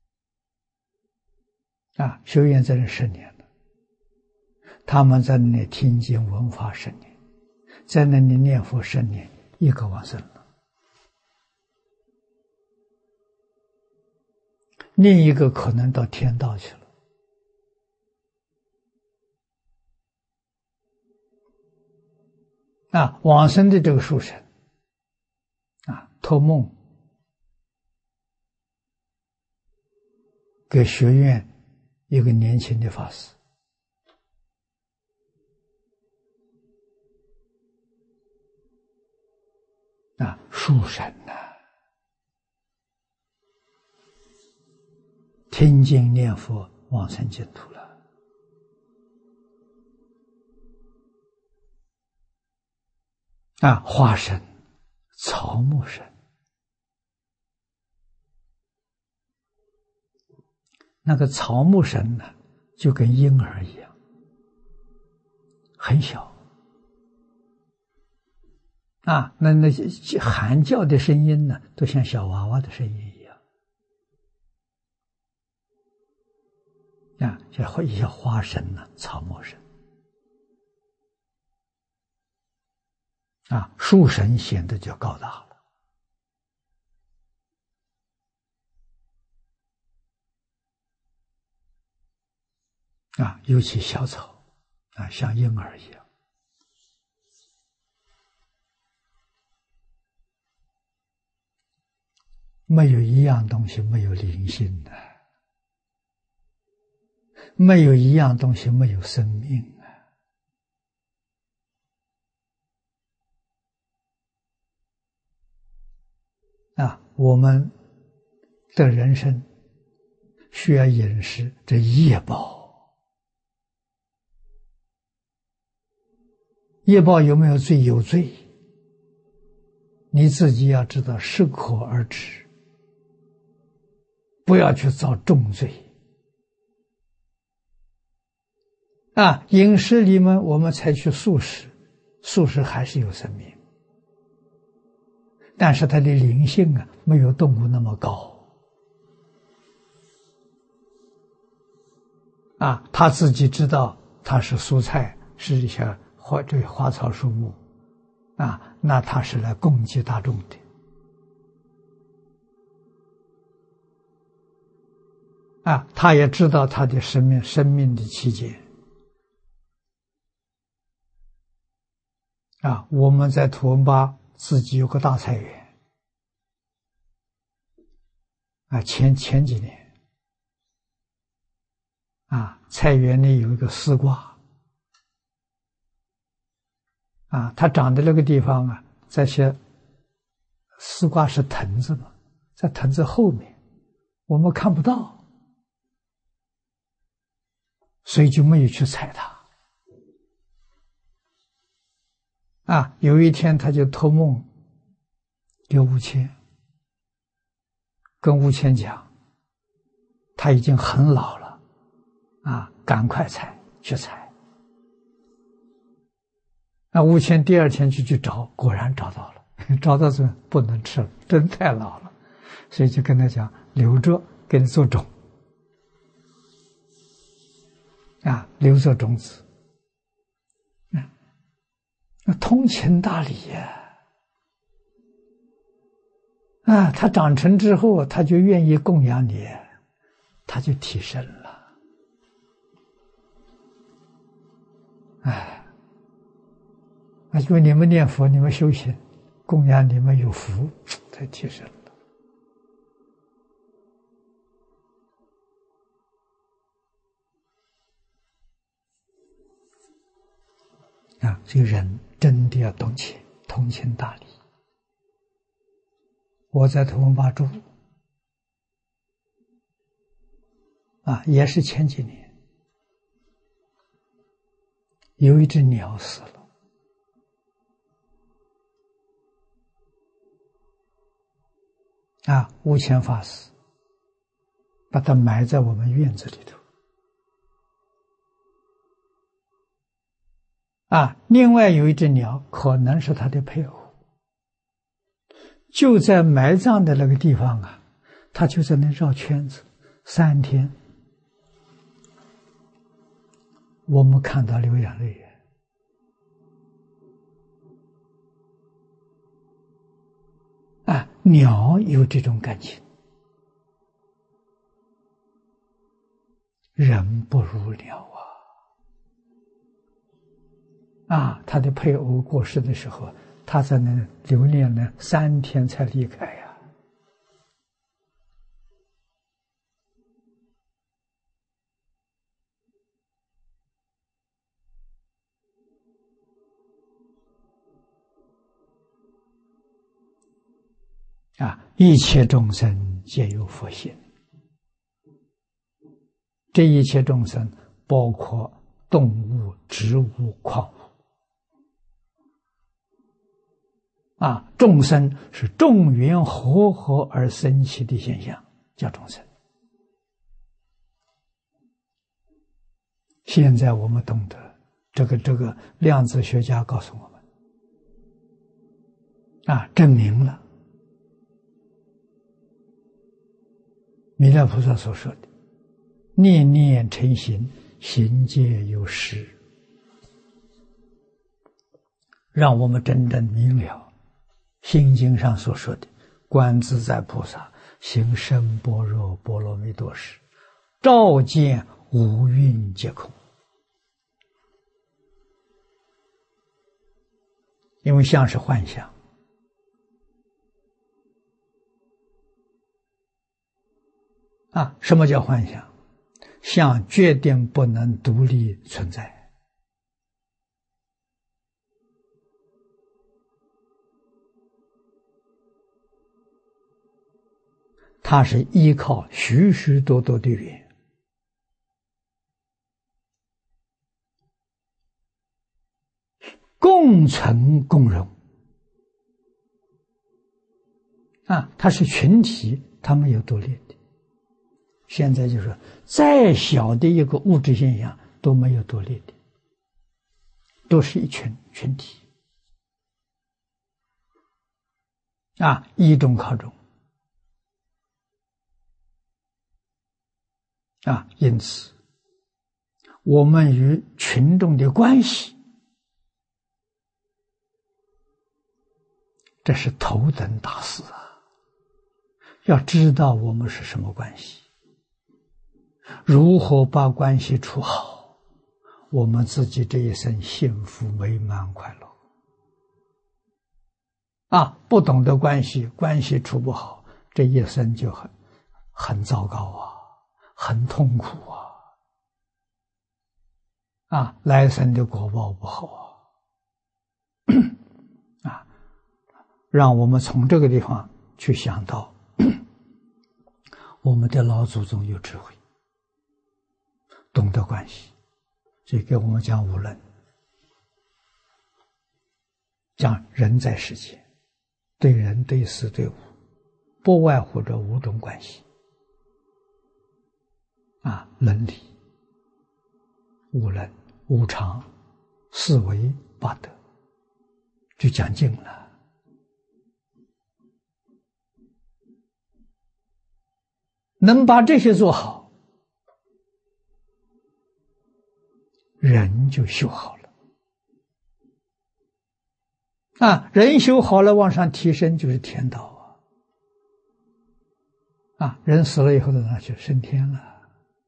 啊，修院在这十年了，他们在那里听经闻法十年，在那里念佛十年，一个往生了，另一个可能到天道去了。啊，往生的这个树神啊，托梦给学院一个年轻的法师，啊，树神呐、啊，听经念佛往生净土了。啊，花神、草木神，那个草木神呢，就跟婴儿一样，很小。啊，那那些喊叫的声音呢，都像小娃娃的声音一样。啊，叫一些花神呢、啊，草木神。啊，树神显得就高大了。啊，尤其小草，啊，像婴儿一样。没有一样东西没有灵性的，没有一样东西没有生命啊！啊，我们的人生需要饮食，这业报，业报有没有罪？有罪，你自己要知道，适可而止。不要去造重罪啊！饮食里面我们采取素食，素食还是有生命，但是它的灵性啊，没有动物那么高啊。他自己知道它是蔬菜，是一些花这花草树木啊，那它是来供给大众的。啊，他也知道他的生命生命的期间。啊，我们在图文巴自己有个大菜园。啊，前前几年，啊，菜园里有一个丝瓜。啊，它长的那个地方啊，这些丝瓜是藤子嘛，在藤子后面，我们看不到。所以就没有去采它。啊，有一天他就托梦给吴谦，跟吴谦讲，他已经很老了，啊，赶快采，去采。那吴谦第二天就去找，果然找到了，找到这不能吃了，真太老了，所以就跟他讲，留着给你做种。啊，留着种子，嗯，那通情达理呀，啊，它长成之后，他就愿意供养你，他就提升了，哎，那因为你们念佛，你们修行，供养你们有福，才提升了。啊，这个人真的要懂情，通情达理。我在图文巴住，啊，也是前几年，有一只鸟死了，啊，悟谦法师把它埋在我们院子里头。啊，另外有一只鸟，可能是他的配偶， 就在埋葬的那个地方啊，他就在那绕圈子三天，我们看到流眼泪。啊，鸟有这种感情，人不如鸟啊！啊，他的配偶过世的时候，他在那留恋了三天才离开呀。啊，一切众生皆有佛性，这一切众生包括动物、植物、矿物。啊，众生是众缘和合而生起的现象，叫众生。现在我们懂得，这个这个量子学家告诉我们，啊，证明了弥勒菩萨所说的“念念成形，形皆有实”，让我们真正明了心经上所说的观自在菩萨行深般若波罗蜜多时，照见五蕴皆空。因为相是幻象，啊，什么叫幻象？相决定不能独立存在。它是依靠许许多多的缘，共存共荣啊，它是群体，它没有独立的。现在就是说，再小的一个物质现象都没有独立的，都是一群群体啊，依中靠中啊，因此我们与群众的关系，这是头等大事啊！要知道我们是什么关系，如何把关系处好，我们自己这一生幸福美满快乐啊！不懂得关系，关系处不好，这一生就很很糟糕啊，很痛苦啊！啊，来生的果报不好啊！啊，让我们从这个地方去想到，我们的老祖宗有智慧，懂得关系，所以给我们讲无论，讲人在世界，对人对事对物，不外乎这五种关系啊，伦理、无能、无常、四维、八德，就讲尽了。能把这些做好，人就修好了啊！人修好了，往上提升就是天道啊！啊，人死了以后到哪去？升天了。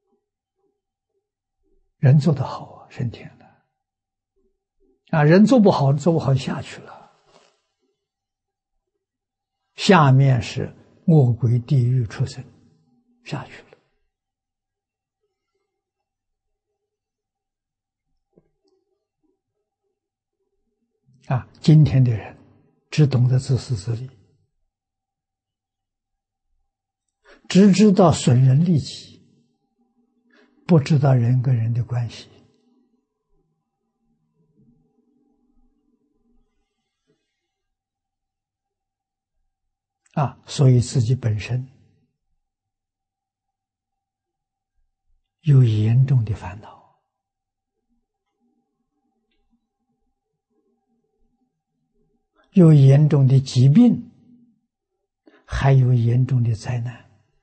人做得好啊，升天了。啊，人做不好，做不好下去了。下面是恶鬼、地狱、畜生。下去了啊！今天的人只懂得自私自利，只知道损人利己，不知道人跟人的关系啊！所以自己本身有严重的烦恼，有严重的疾病还有严重的灾难。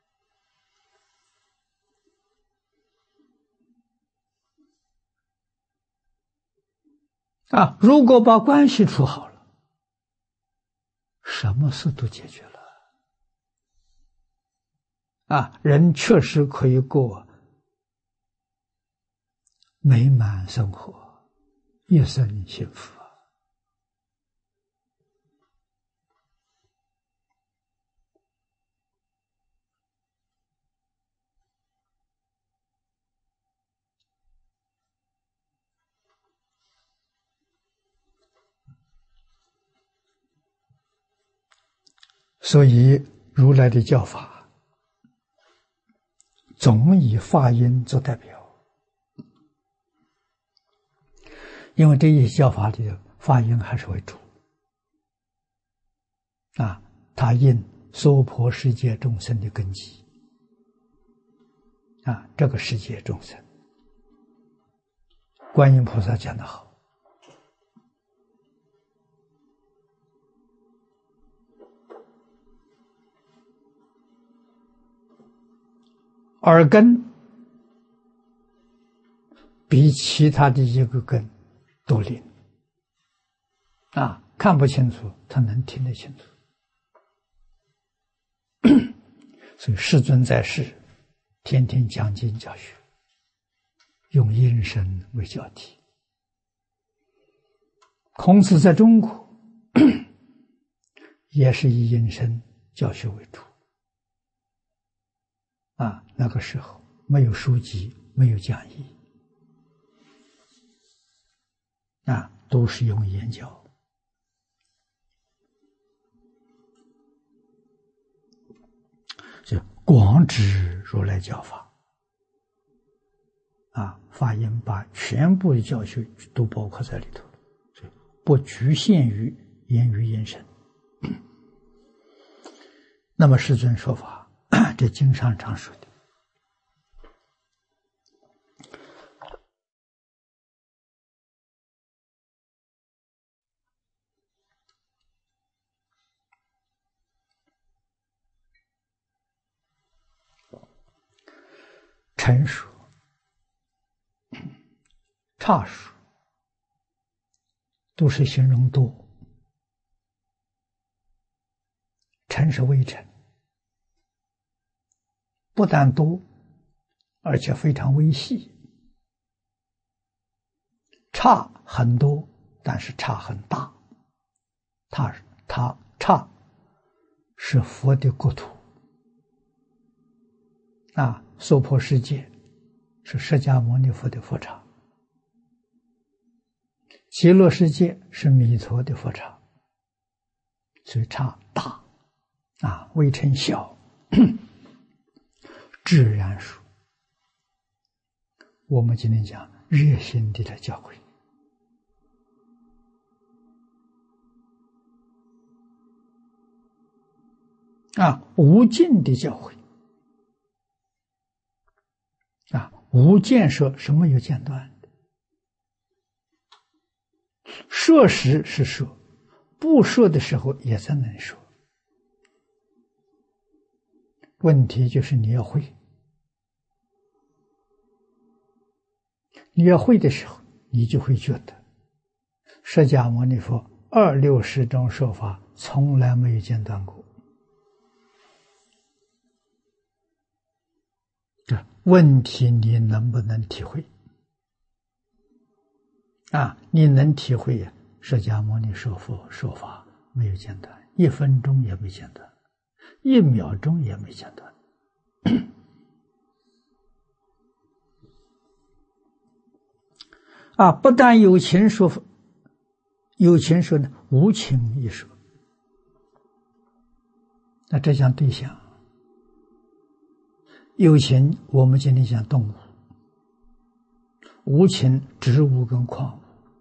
啊，如果把关系处好了，什么事都解决了。啊，人确实可以过美满生活，一生幸福。所以如来的教法总以法音做代表，因为这一教法里的法音还是为主啊，它应娑婆世界众生的根基啊，这个世界众生，观音菩萨讲得好，耳根比其他的一个根都灵啊，看不清楚，他能听得清楚。所以世尊在世，天天讲经教学，用音声为教题。孔子在中国也是以音声教学为主。啊，那个时候没有书籍，没有讲义，啊，都是用言教。就广指如来教法，啊，法音把全部的教学都包括在里头，所以不局限于言语音声。那么世尊说法，这经上常说的，成熟、差熟，都是形容多。成是微尘，不但多，而且非常微细。差很多，但是差很大。它它差是佛的国土啊，娑婆世界是释迦牟尼佛的佛场，极乐世界是弥陀的佛场，所以差大啊，微尘小，自然数。我们今天讲热心的来教诲啊，无尽的教诲啊，无间说是没有间断的，说时是说，不说的时候也才能说。问题就是你要会，你要会的时候，你就会觉得释迦牟尼佛二六十种说法从来没有间断过。这问题你能不能体会啊？你能体会呀？释迦牟尼说佛说法没有间断，一分钟也没间断，一秒钟也没间断。啊，不但有情说，有情说呢，无情一说。那这讲对象，有情我们今天讲动物，无情植物跟矿物。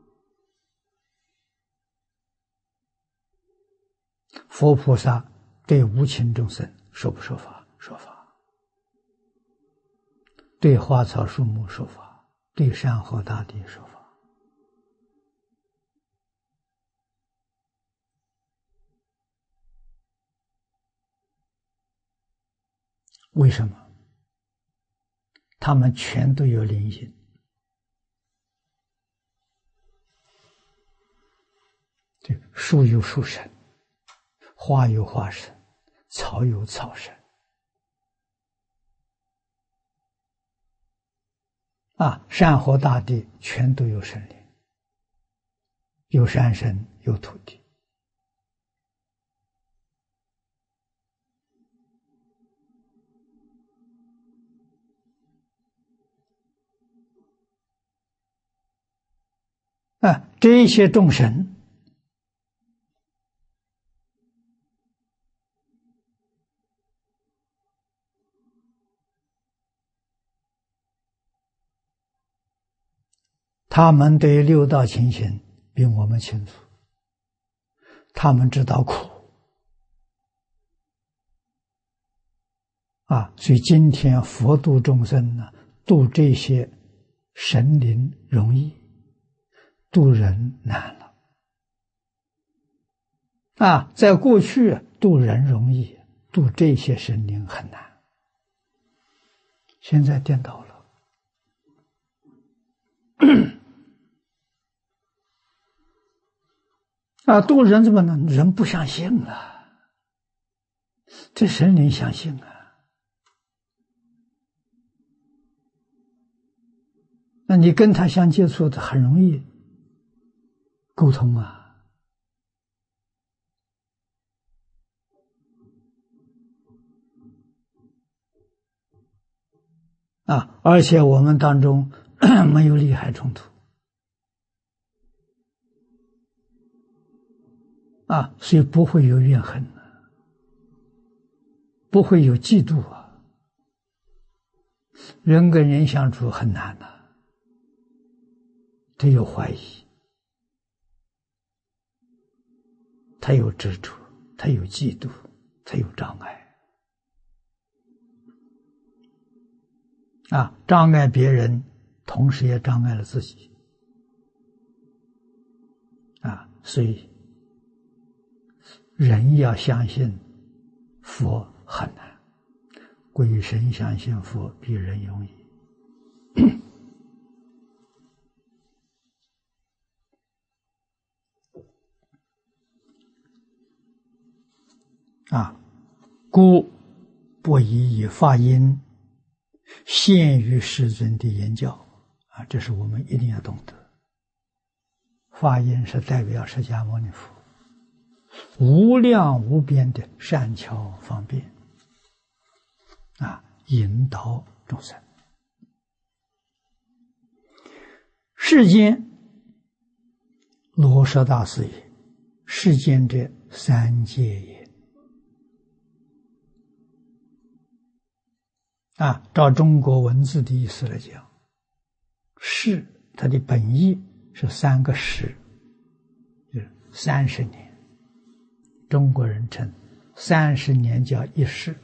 佛菩萨对无情众生说不说法？说法。对花草树木说法，对山河大地说法。 为什么？他们全都有灵性。这树有树神，花有花神，草有草神。啊，山河大地全都有神灵，有山神，有土地。啊，这一些众神，他们对六道情形比我们清楚，他们知道苦啊，所以今天佛度众生呢，度这些神灵容易，度人难了啊！在过去度人容易，度这些神灵很难，现在颠倒了。啊，度人怎么能？人不相信啊，这神灵相信啊。那你跟他相接触的很容易沟通啊。啊，而且我们当中没有利害冲突。啊，所以不会有怨恨，不会有嫉妒啊。人跟人相处很难的、啊，他有怀疑，他有执着，他有嫉妒，他有障碍。啊，障碍别人，同时也障碍了自己。啊，所以人要相信佛很难，鬼神相信佛比人容易。啊，故不宜以法音限于世尊的言教啊，这是我们一定要懂得。法音是代表释迦牟尼佛无量无边的善巧方便啊，引导众生。世间罗什大师也，世间者三界也。啊，照中国文字的意思来讲，世它的本意是三个十，就是三十年。中国人称三十年叫一世。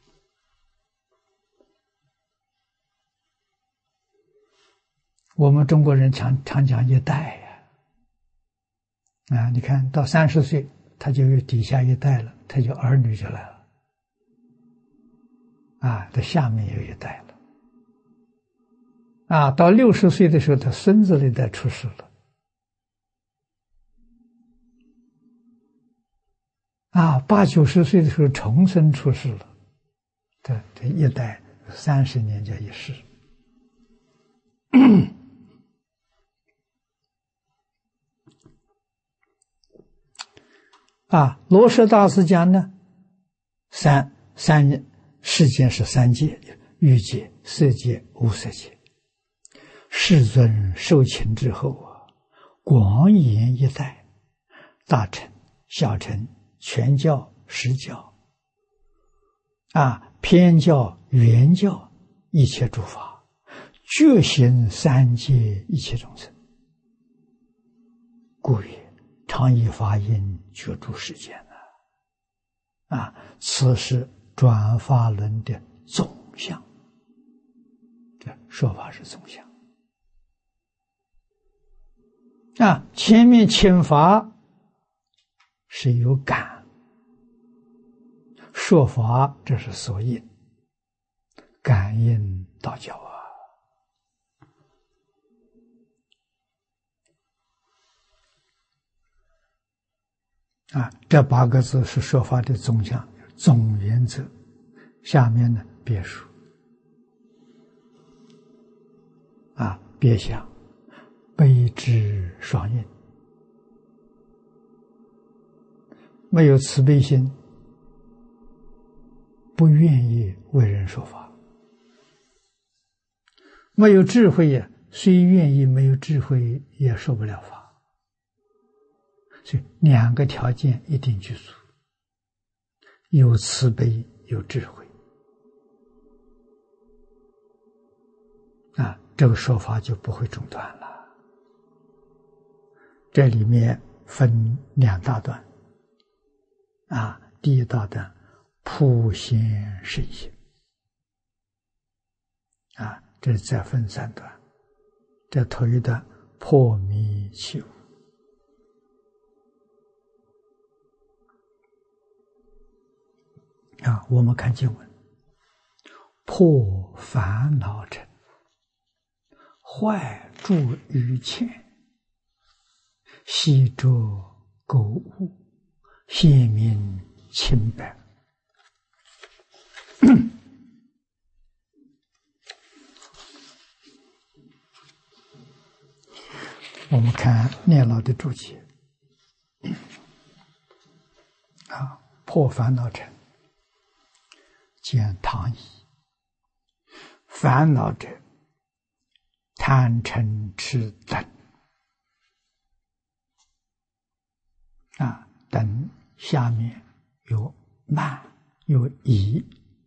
我们中国人常常讲一代呀、啊，啊，你看到三十岁，他就有底下一代了，他就儿女就来了。啊，他下面有一代了，啊，到六十岁的时候，他孙子那代出世了，啊，八九十岁的时候重生出世了，这这一代三十年叫一世。啊，罗什大师讲呢，三三。世间是三界：欲界、色界、无色界。世尊受请之后啊，广演一代，大乘、小乘、全教、实教，啊，偏教、圆教，一切诸法，觉行三界一切众生。故曰：常以法音觉诸世间啊！啊，此是转法轮的总相，这说法是总相啊。前面请法是有感，说法这是所应感应道教啊！啊，这八个字是说法的总相、总原则。下面呢，别说啊，别想悲之双运，没有慈悲心，不愿意为人说法；没有智慧呀，虽愿意，没有智慧也说不了法。所以两个条件一定具足：有慈悲，有智慧。啊，这个说法就不会中断了。这里面分两大段。啊，第一大段普贤圣行。啊，这再分三段。这头一段破迷弃悟。啊，我们看经文：破烦恼尘，坏诸于前，悉着垢污，显明清白。我们看念老的注解啊，破烦恼尘，见唐译。烦恼者，贪嗔痴等啊，等下面有慢，有疑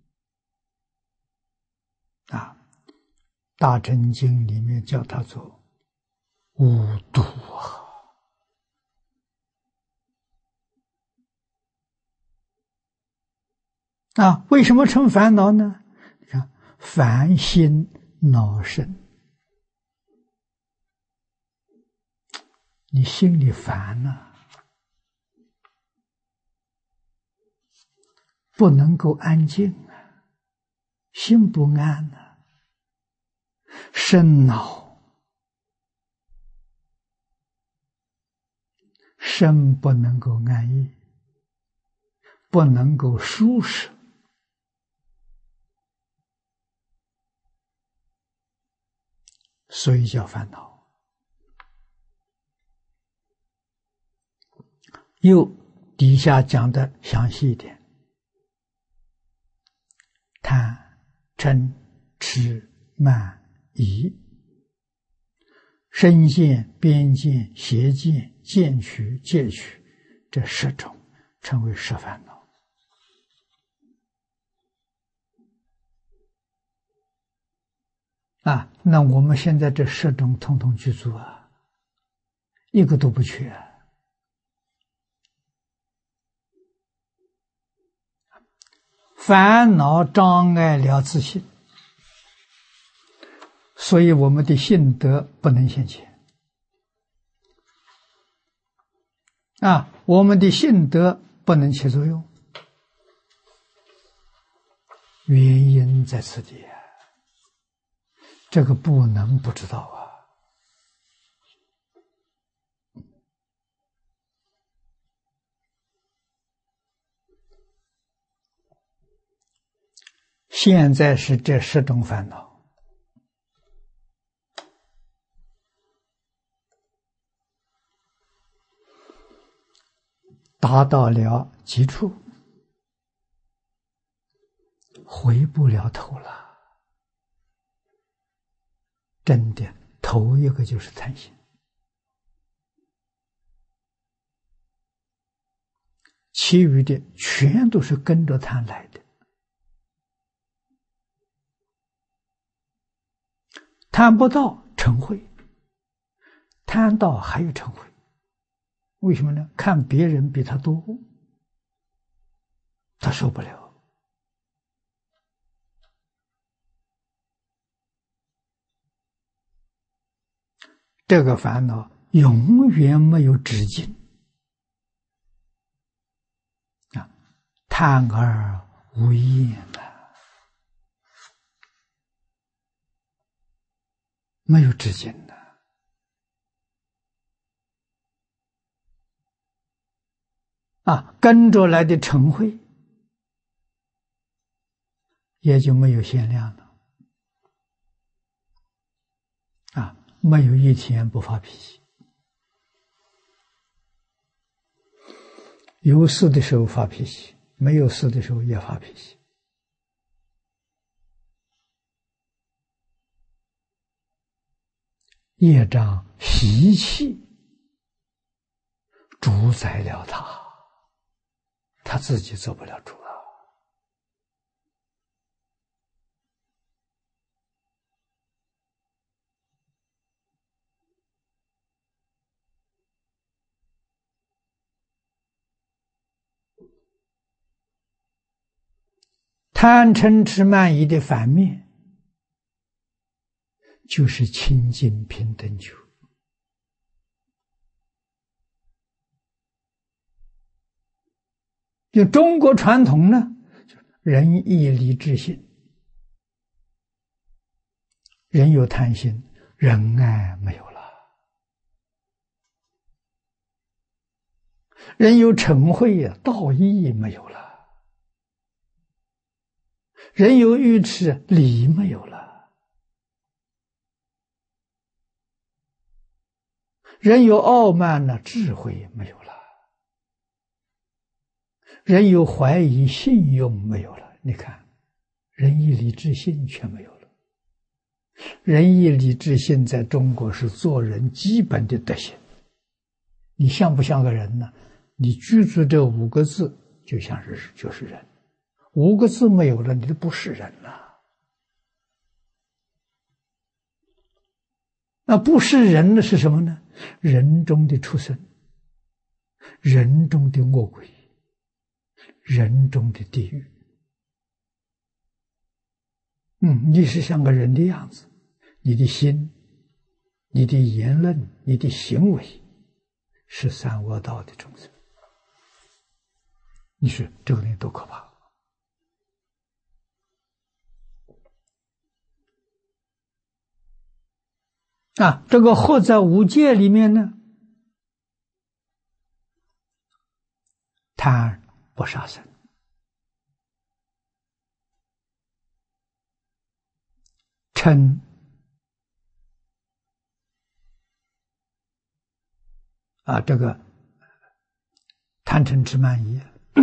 啊，大乘经里面叫它做五毒啊。为什么称烦恼呢？你看，烦心恼生，你心里烦了、啊，不能够安静啊，心不安啊，生恼，身不能够安逸，不能够舒适，所以叫烦恼。又底下讲的详细一点，贪嗔痴慢疑，身见边见邪见见取戒取，这十种称为十烦恼。啊，那我们现在这十种统统具足啊，一个都不缺。烦恼障碍了自信，所以我们的信德不能现前啊，我们的信德不能起作用，原因在此地，这个不能不知道啊。现在是这十种烦恼达到了极处，回不了头了。真的，头一个就是贪心，其余的全都是跟着贪来的。贪不到嗔恚，贪到还有嗔恚，为什么呢？看别人比他多，他受不了。这个烦恼永远没有止境啊，贪而无厌啊。 没有止境的。啊，跟着来的嗔恚也就没有限量了。啊，没有一天不发脾气，有事的时候发脾气，没有事的时候也发脾气。业障习气主宰了他，他自己做不了主啊。贪嗔痴慢疑的反面，就是清净平等觉。就中国传统呢，仁义礼智信，人有贪心，仁爱没有了；人有嗔恚呀，道义没有了；人有愚痴，礼没有了；人有傲慢呢，智慧没有了；人有怀疑，信用没有了。你看，仁义礼智信全没有了。仁义礼智信在中国是做人基本的德行。你像不像个人呢？你居住这五个字，就像是就是人。五个字没有了，你就不是人了。那不是人的是什么呢？人中的畜生，人中的恶鬼，人中的地狱。嗯，你是像个人的样子，你的心、你的言论、你的行为是三恶道的众生。你说这个人多可怕啊！这个活在五戒里面呢，贪不杀生，嗔啊，这个贪嗔痴慢疑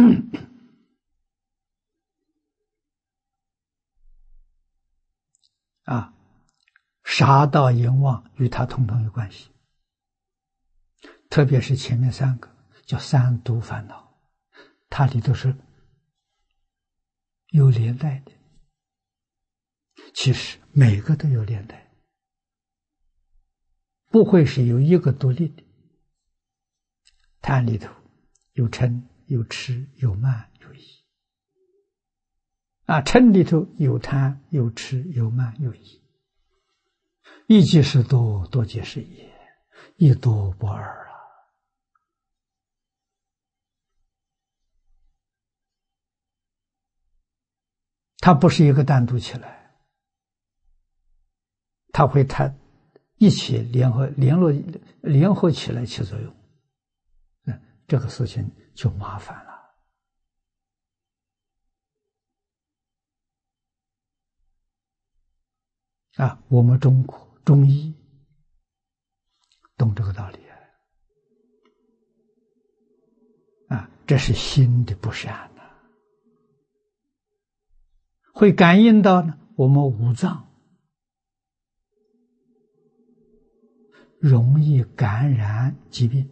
啊，杀盗淫妄与他统统有关系，特别是前面三个叫三毒烦恼，它里头是有连带的。其实每个都有连带，不会是有一个独立的。贪里头有嗔，有痴，有慢，有疑。啊，嗔里头有贪，有痴，有慢，有疑。一即是多，多即是一，一多不二啊。它不是一个单独起来，它会它一起联合联络联合起来起作用，嗯，这个事情就麻烦了。啊，我们中国中医懂这个道理啊，啊，这是心的不善呐、啊，会感应到呢我们五脏容易感染疾病。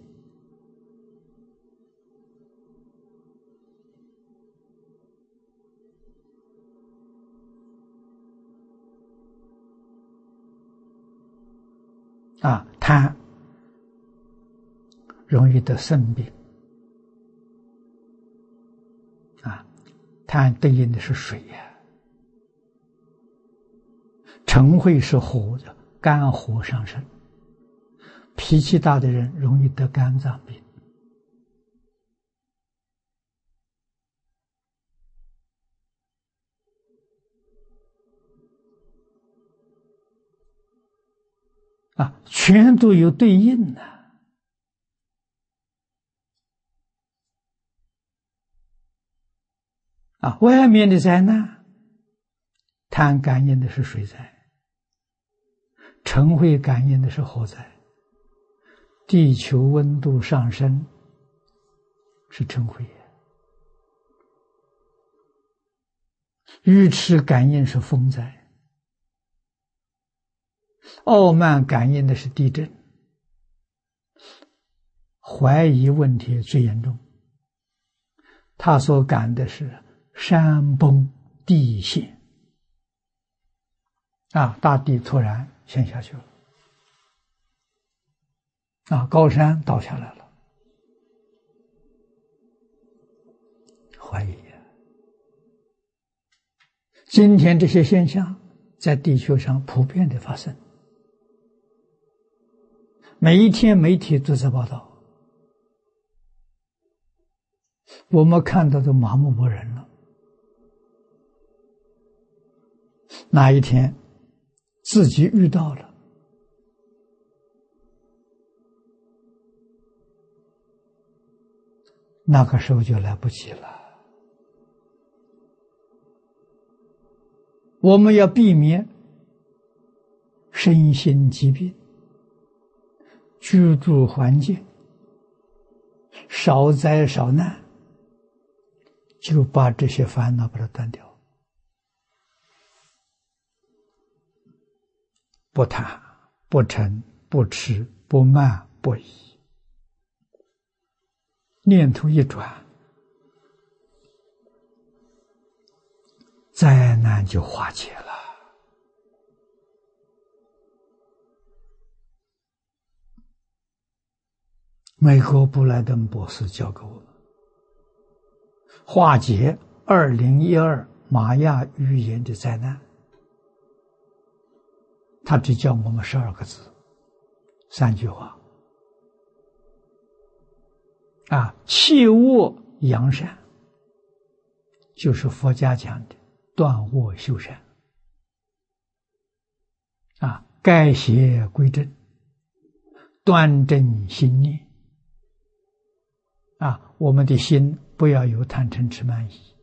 啊，贪容易得肾病，啊，贪对应的是水呀、啊，嗔恚是火的，肝火上升，脾气大的人容易得肝脏病。 啊，全都有对应的。啊，外面的灾难，贪感应的是水灾，嗔恚感应的是火灾，地球温度上升是嗔恚，愚痴感应是风灾，傲慢感应的是地震，怀疑问题最严重，他所感的是山崩地陷啊，大地突然陷下去了啊，高山倒下来了，怀疑。今天这些现象在地球上普遍的发生，每一天媒体都在报道，我们看到都麻木不仁了。哪一天自己遇到了，那个时候就来不及了。我们要避免身心疾病，居住环境少灾少难，就把这些烦恼把它断掉。不贪，不嗔，不痴，不慢，不疑，念头一转，灾难就化解了。美国布莱登博士教给我们化解二零一二玛雅预言的灾难，他只教我们十二个字，三句话啊，弃恶扬善，就是佛家讲的断恶修善啊，改邪归正，端正心念啊，我们的心不要有贪嗔痴慢疑，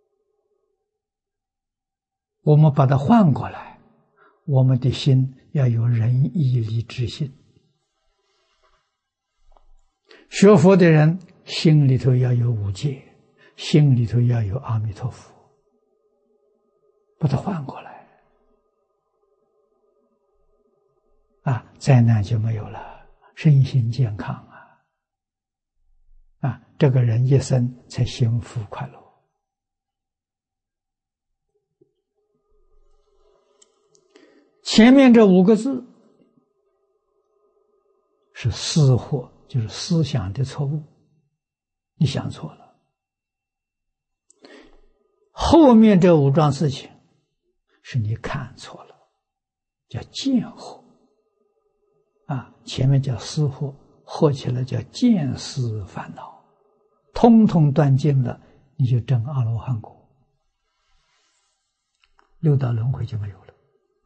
我们把它换过来，我们的心要有仁义礼智信。学佛的人心里头要有五戒，心里头要有阿弥陀佛，把它换过来啊，灾难就没有了，身心健康啊啊，这个人一生才幸福快乐。前面这五个字是思惑，就是思想的错误，你想错了。后面这五桩事情是你看错了，叫见惑啊，前面叫思惑，惑起来叫见思烦恼，通通断尽了，你就证阿罗汉果，六道轮回就没有了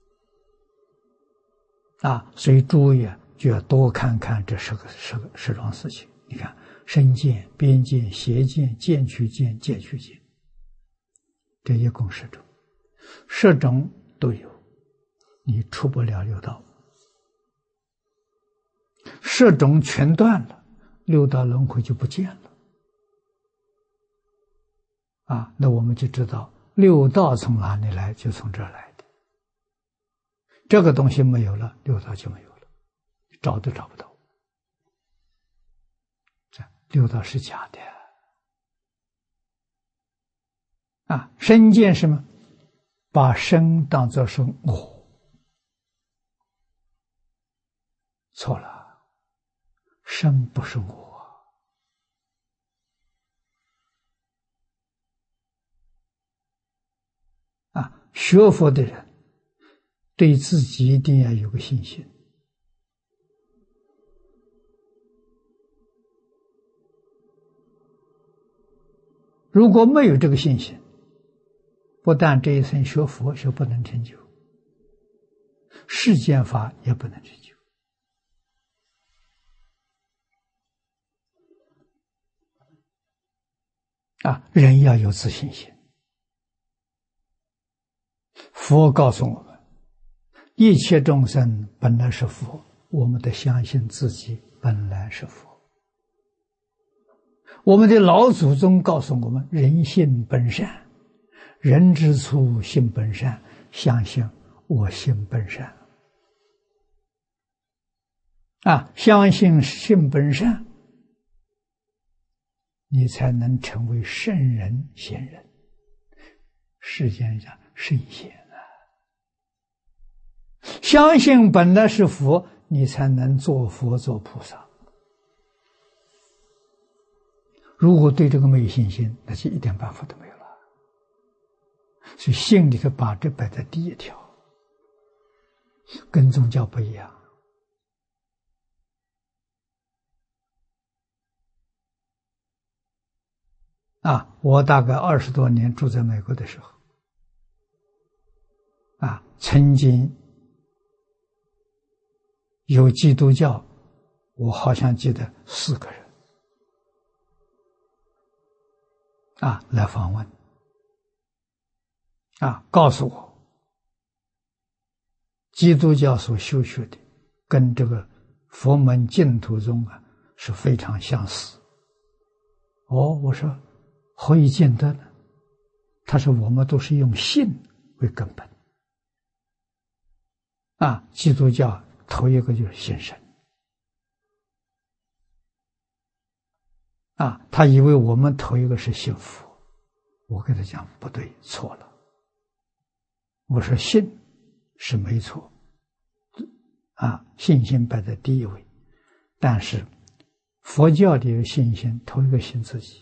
啊。所以诸位啊，就要多看看这十个十个十桩事情。你看身见、边见、邪见、见取见、戒取见，这一共十种，十种都有，你出不了六道。十种全断了，六道轮回就不见了啊。那我们就知道六道从哪里来，就从这儿来的。这个东西没有了，六道就没有了，找都找不到。这六道是假的啊。身见什么？把身当作是我，错了。身不是我啊！学佛的人对自己一定要有个信心。如果没有这个信心，不但这一生学佛学不能成就，世间法也不能成就啊，人要有自信心。佛告诉我们，一切众生本来是佛，我们得相信自己本来是佛。我们的老祖宗告诉我们，人性本善，人之初性本善，相信我性本善。啊，相信性本善，你才能成为圣人贤人，世间上圣贤啊。相信本来是佛，你才能做佛做菩萨。如果对这个没有信心，那就一点办法都没有了。所以心里头把这摆在第一条，跟宗教不一样。啊，我大概二十多年住在美国的时候，啊，曾经有基督教，我好像记得四个人，啊，来访问，啊，告诉我，基督教所修学的跟这个佛门净土宗啊是非常相似。哦，我说何以见得呢？他说我们都是用信为根本。啊，基督教头一个就是信神。啊，他以为我们头一个是信佛，我跟他讲不对，错了。我说信是没错，啊，信心摆在第一位，但是佛教里有信心，头一个信自己。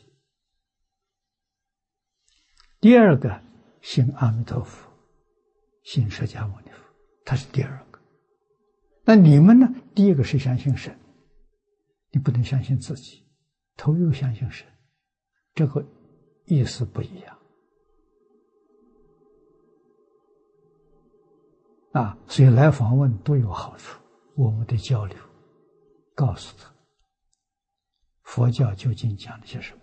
第二个信阿弥陀佛，信释迦牟尼佛，他是第二个。那你们呢？第一个是相信神，你不能相信自己，头又相信神，这个意思不一样。啊，所以来访问都有好处，我们的交流，告诉他佛教究竟讲的些什么。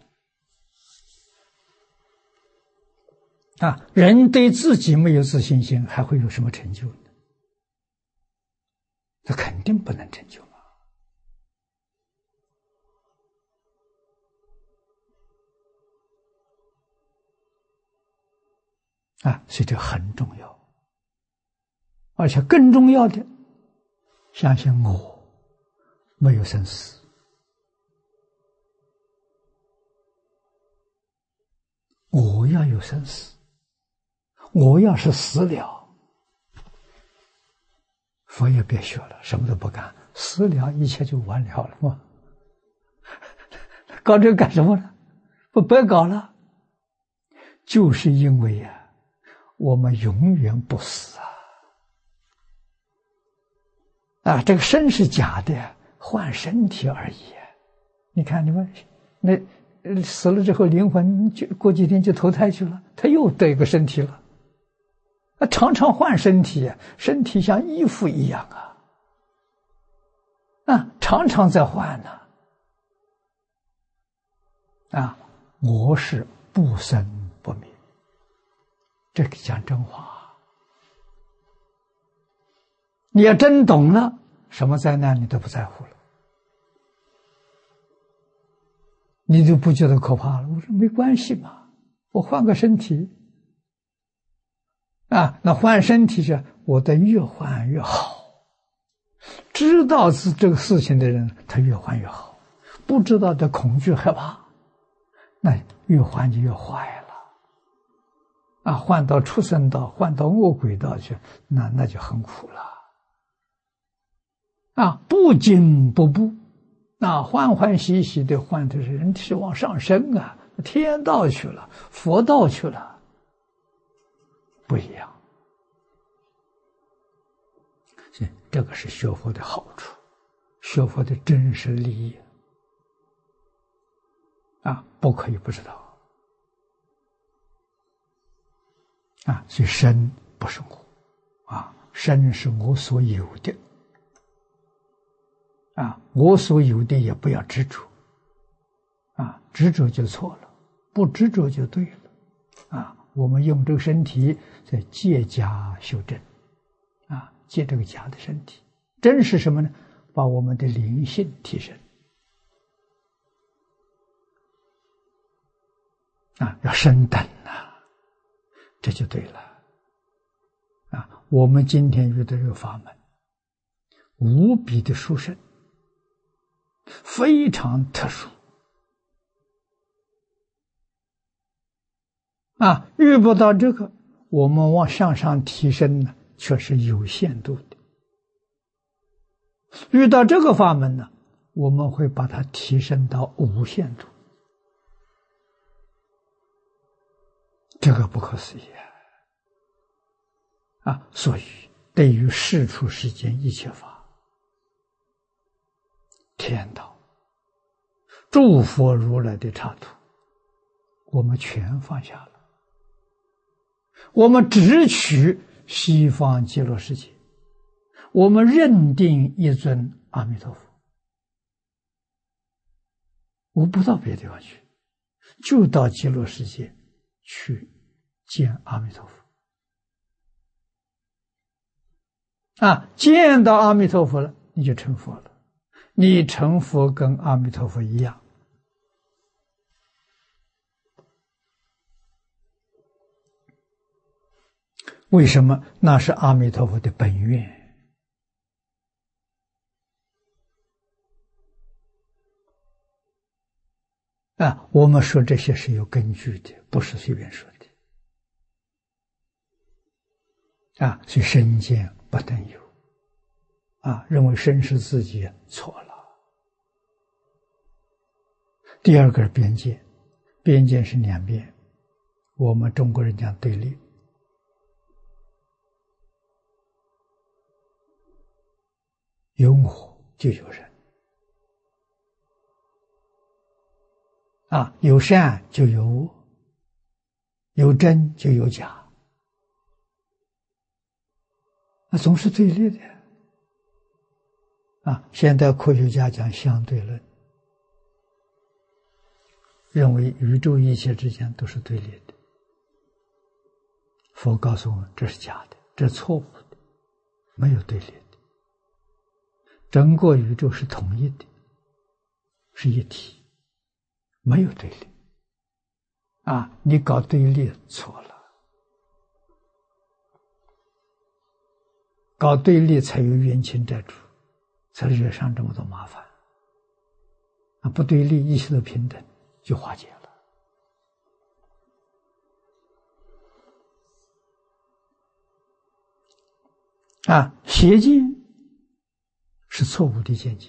啊，人对自己没有自信心，还会有什么成就呢？他肯定不能成就嘛。啊，所以这很重要。而且更重要的，相信我没有生死。我要有生死。我要是死了，佛也别学了，什么都不干，死了一切就完了了嘛。搞这个干什么呢？不白搞了。就是因为呀、啊，我们永远不死啊！啊，这个身是假的，换身体而已。你看你们那死了之后，灵魂就过几天就投胎去了，他又得一个身体了。啊，常常换身体，身体像衣服一样啊，啊，常常在换呢。啊，我是不生不灭，这个讲真话。你要真懂了，什么灾难你都不在乎了，你就不觉得可怕了。我说没关系嘛，我换个身体。啊，那换身体是我的越换越好，知道是这个事情的人，他越换越好；不知道的恐惧害怕，那越换就越坏了。啊，换到畜生道，换到恶鬼道去，那那就很苦了。啊，不进不步，啊，欢欢喜喜的换的是人是往上升啊，天道去了，佛道去了。不一样，所以这个是学佛的好处，学佛的真实利益啊，不可以不知道啊。所以身不是我啊，身是我所有的啊，我所有的也不要执着啊，执着就错了， 不执着就对了。啊，我们用这个身体在借假修真，啊，借这个假的身体，真是什么呢？把我们的灵性提升。啊，要升等啊，这就对了。啊，我们今天遇到这个法门，无比的殊胜，非常特殊。啊，遇不到这个，我们往向上提升呢，却是有限度的。遇到这个法门呢，我们会把它提升到无限度。这个不可思议啊！啊，所以对于世出世间一切法，天道、诸佛如来的刹土，我们全放下了。我们只取西方极乐世界，我们认定一尊阿弥陀佛，我不到别的地方去，就到极乐世界去见阿弥陀佛。啊，见到阿弥陀佛了，你就成佛了。你成佛跟阿弥陀佛一样。为什么？那是阿弥陀佛的本愿。啊，我们说这些是有根据的，不是随便说的。啊，所以身见不能有。啊，认为身是自己，错了。第二个是边界，边界是两边，我们中国人讲对立。有我就有人，啊，有善就有恶，有真就有假，那总是对立的。啊，现代科学家讲相对论，认为宇宙一切之间都是对立的。佛告诉我们，这是假的，这是错误的，没有对立的。整个宇宙是统一的，是一体，没有对立。啊，你搞对立错了，搞对立才有冤亲债主，才惹上这么多麻烦。啊，不对立，一切都平等，就化解了。啊，邪见是错误的见解，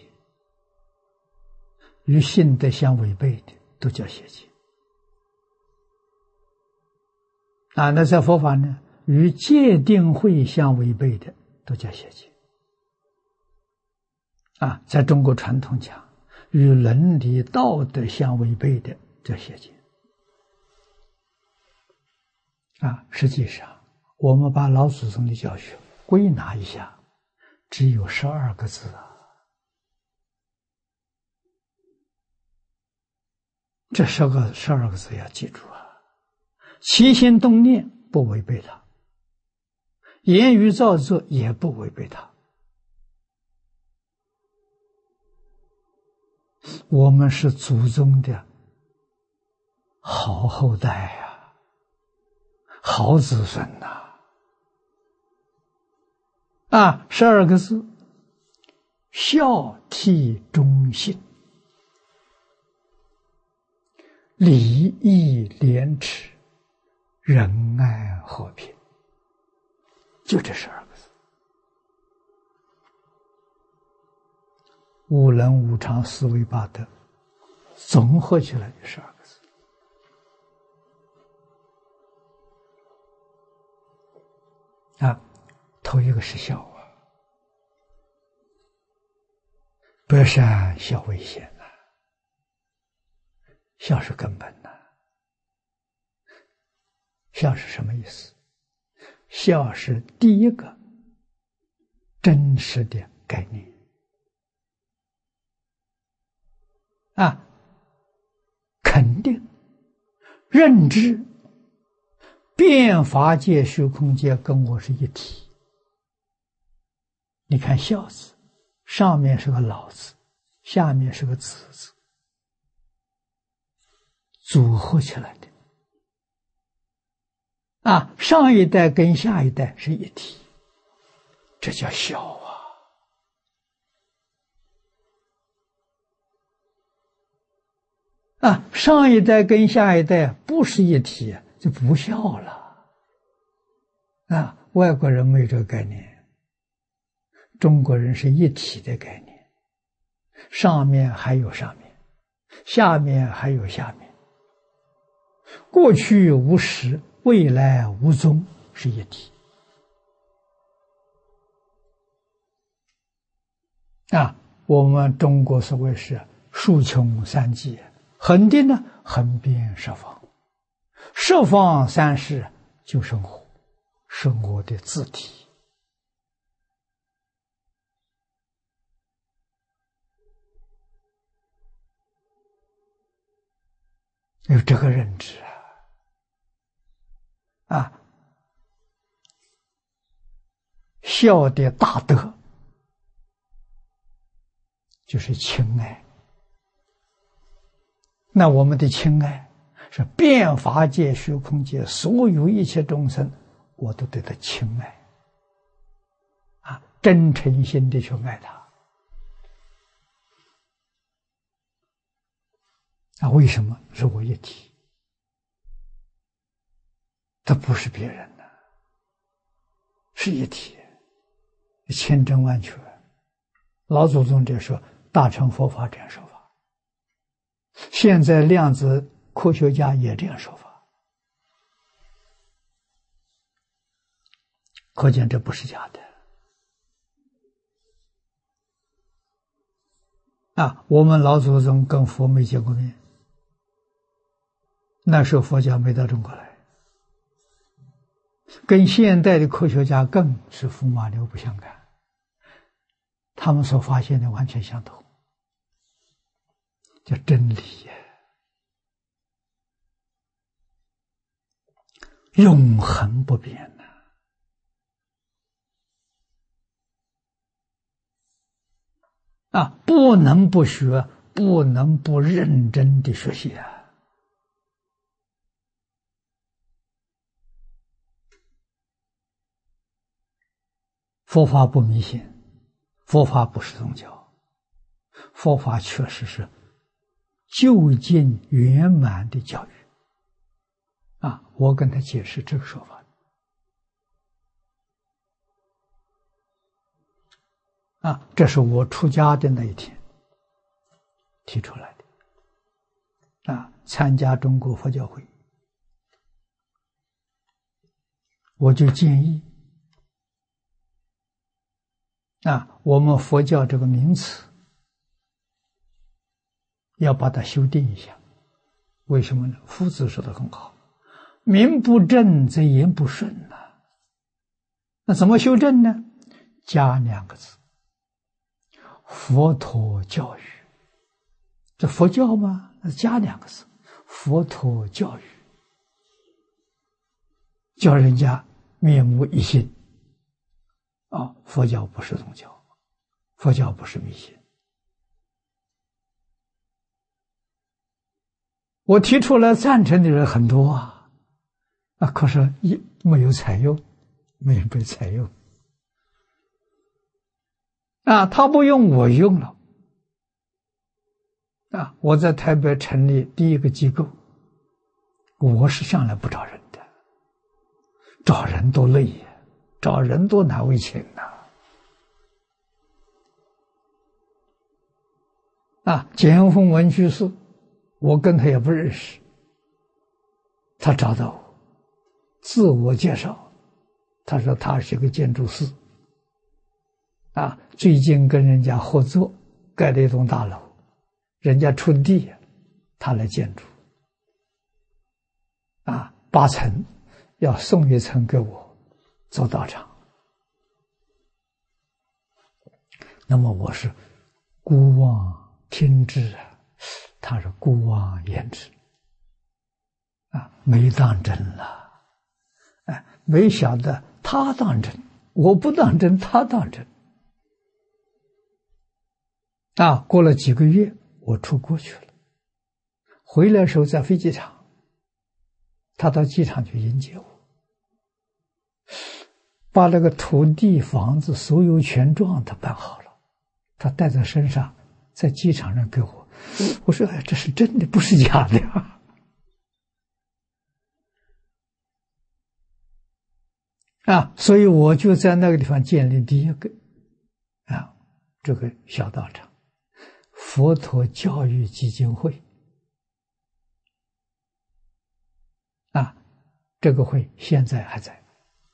与性德相违背的都叫邪见。啊，那在佛法呢，与戒定慧相违背的都叫邪见。啊，在中国传统讲，与伦理道德相违背的叫邪见。啊，实际上我们把老祖宗的教学归纳一下，只有十二个字啊。这十个十二个字要记住啊：起心动念不违背它，言语造作也不违背它。我们是祖宗的好后代呀、啊，好子孙呐、啊！啊，十二个字：孝悌忠信。礼义廉耻，仁爱和平，就这十二个字。五伦五常四维八德，综合起来就十二个字。啊，头一个是孝啊，百善孝为先啊。孝是根本呐、啊。孝是什么意思？孝是第一个真实的概念啊，肯定认知变法界、虚空界跟我是一体。你看孝字，上面是个老字，下面是个子字，组合起来的。啊，上一代跟下一代是一体，这叫孝啊！啊，上一代跟下一代不是一体，就不孝了。啊，外国人没有这个概念，中国人是一体的概念，上面还有上面，下面还有下面，过去无始，未来无终，是一体。啊，我们中国所谓是数穷三际，恒定呢，恒遍十方，十方三世就生活，是我的自体。有这个认知啊！啊，孝的大德就是亲爱。那我们的亲爱是遍法界、虚空界所有一切众生，我都对他亲爱，啊，真诚心的去爱他。啊，为什么是我一体？他不是别人的，是一体，千真万确。老祖宗这说，大乘佛法这样说法，现在量子科学家也这样说法，可见这不是假的。啊，我们老祖宗跟佛没见过面，那时候佛教没到中国来，跟现代的科学家更是驸马牛不相干，他们所发现的完全相同，叫真理呀，永恒不变呐！啊，不能不学，不能不认真的学习啊！佛法不迷信，佛法不是宗教，佛法确实是究竟圆满的教育啊！我跟他解释这个说法啊，这是我出家的那一天提出来的啊，参加中国佛教会，我就建议啊，我们佛教这个名词要把它修订一下。为什么呢？夫子说的很好，名不正则言不顺呐、啊。那怎么修正呢？加两个字，佛陀教育。这佛教吗？那加两个字，佛陀教育，叫人家面目一新。啊，佛教不是宗教，佛教不是迷信。我提出来赞成的人很多啊，啊，可是一没有采用，没有被采用。啊，他不用，我用了。啊，我在台北成立第一个机构，我是向来不找人的，找人多累呀。找人多难为情呐！啊，简凤文居士，我跟他也不认识，他找到我，自我介绍，他说他是个建筑师，啊，最近跟人家合作盖了一栋大楼，人家出地，他来建筑，啊，八层要送一层给我。做道场，那么我是孤望听之啊，他是孤望言之啊，没当真了，哎，没想到他当真，我不当真，他当真。啊，过了几个月，我出国去了，回来的时候在飞机场，他到机场去迎接我，把那个土地、房子所有权状他办好了，他带在身上，在机场上给我。我说：“哎，这是真的，不是假的呀。”啊，所以我就在那个地方建立第一个啊，这个小道场——佛陀教育基金会。啊，这个会现在还在。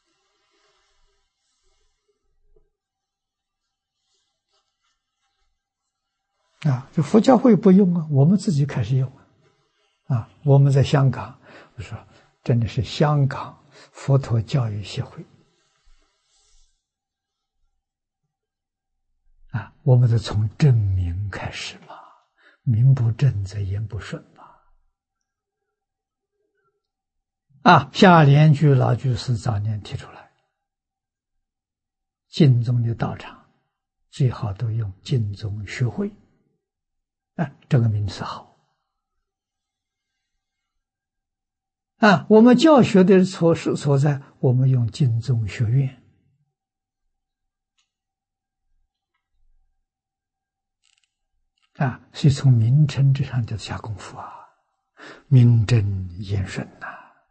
啊，这佛教会不用啊，我们自己开始用啊。啊，我们在香港，我说真的是香港佛陀教育协会。啊，我们得从正名开始嘛，名不正则言不顺嘛。啊，夏莲居老居士早年提出来，净宗的道场最好都用净宗学会。啊，这个名词好。啊，我们教学的所是所在，我们用净宗学院。啊，所以从名称之上就下功夫啊，名正言顺呐。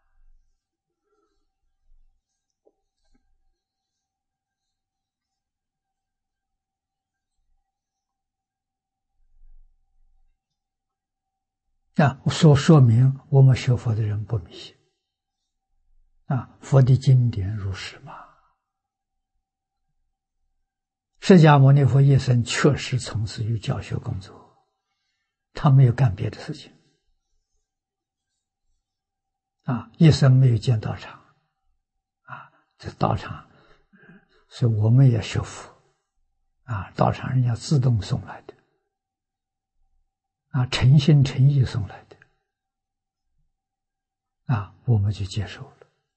啊，说说明我们学佛的人不迷信。啊，佛的经典如是嘛。释迦牟尼佛一生确实从事于教学工作，他没有干别的事情。啊，一生没有建道场。啊，这道场，所以我们也学佛。啊，道场人家自动送来的。啊，诚心诚意送来的。啊，我们就接受了。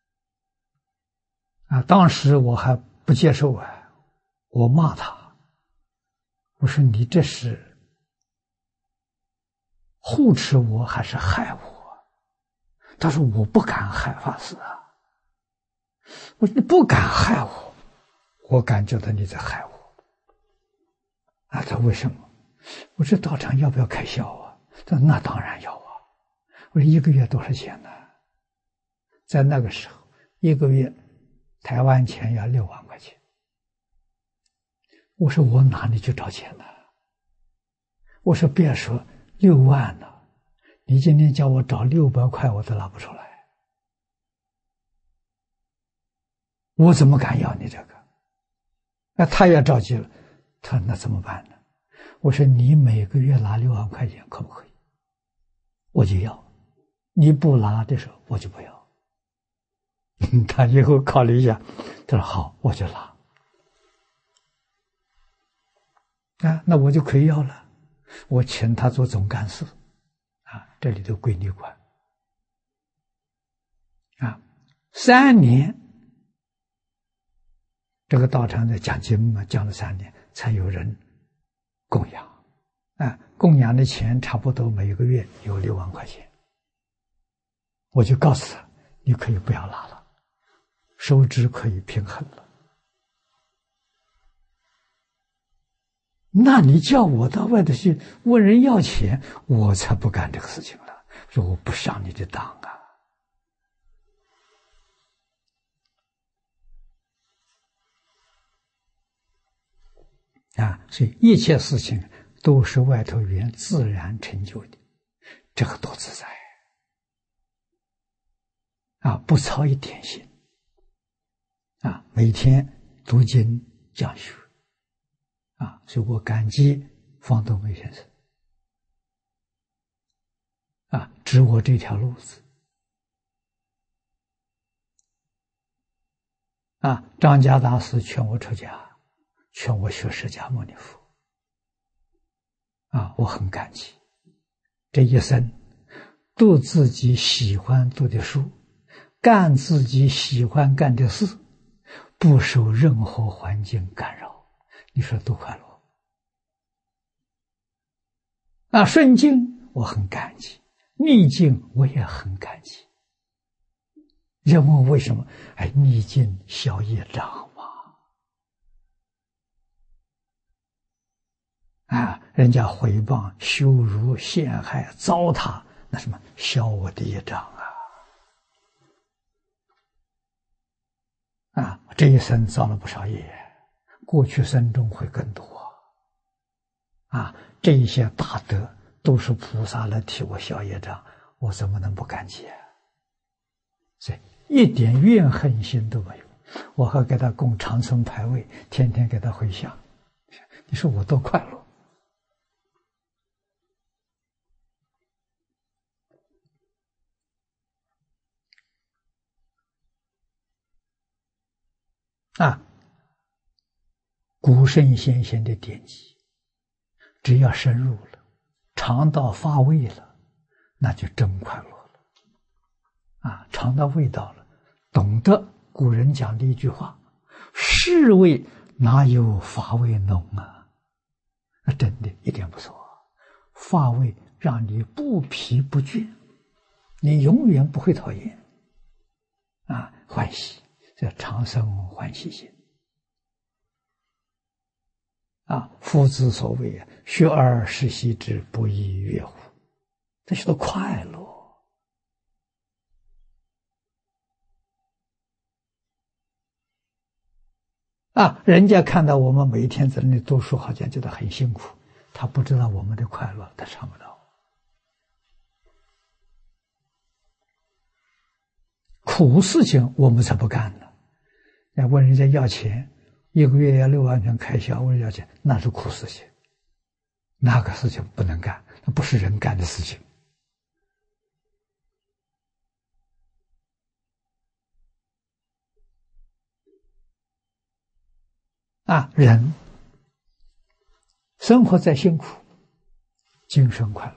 啊，当时我还不接受啊，我骂他，我说你这是护持我还是害我？他说我不敢害法师啊。我说你不敢害我，我感觉到你在害我。啊，他为什么？我说道场要不要开销啊？他说那当然要啊。我说一个月多少钱呢？在那个时候，一个月台湾钱要六万块钱。我说我哪里去找钱呢？我说别说六万了，你今天叫我找六百块，我都拿不出来。我怎么敢要你这个？那他也着急了，他说那怎么办呢？我说你每个月拿六万块钱可不可以？我就要，你不拿的时候我就不要。他以后考虑一下，他说好，我就拿。啊，那我就可以要了。我请他做总干事，啊，这里头归你管。啊，三年，这个道场在讲经嘛，讲了三年，才有人供养。啊，供养的钱差不多每个月有六万块钱。我就告诉他，你可以不要拿了，收支可以平衡了。那你叫我到外头去问人要钱，我才不干这个事情了。说我不上你的当啊！啊，所以一切事情都是外头缘自然成就的，这个多自在啊！不操一点心啊！每天读经讲学。啊，所以我感激方东梅先生啊，指我这条路子啊。张家大师劝我出家，劝我学释迦牟尼佛啊，我很感激。这一生读自己喜欢读的书，干自己喜欢干的事，不受任何环境干扰，你说多快乐！啊，顺境我很感激，逆境我也很感激。人问为什么？哎，逆境消业障嘛。啊，人家诽谤、羞辱、陷害、糟蹋，那什么消我的业障啊！啊，这一生造了不少业，过去生中会更多。啊，这一些大德都是菩萨来替我消业障，我怎么能不感激啊？所以一点怨恨心都没有，我还给他供长生牌位，天天给他回向，你说我多快乐！啊，古圣先贤的典籍，只要深入了，尝到发味了，那就真快乐了。啊，尝到味道了，懂得古人讲的一句话：“是味哪有发味浓啊？”那真的一点不错，发味让你不疲不倦，你永远不会讨厌。啊，欢喜。这长生欢喜心啊！夫子所谓啊，学而时习之，不亦说乎？这是多快乐啊！人家看到我们每一天在那里读书，好像觉得很辛苦，他不知道我们的快乐，他尝不到。苦事情我们才不干呢。要问人家要钱，一个月要六万元开销，问人要钱，那是苦事情，那个事情不能干，那不是人干的事情。啊，人生活再辛苦，精神快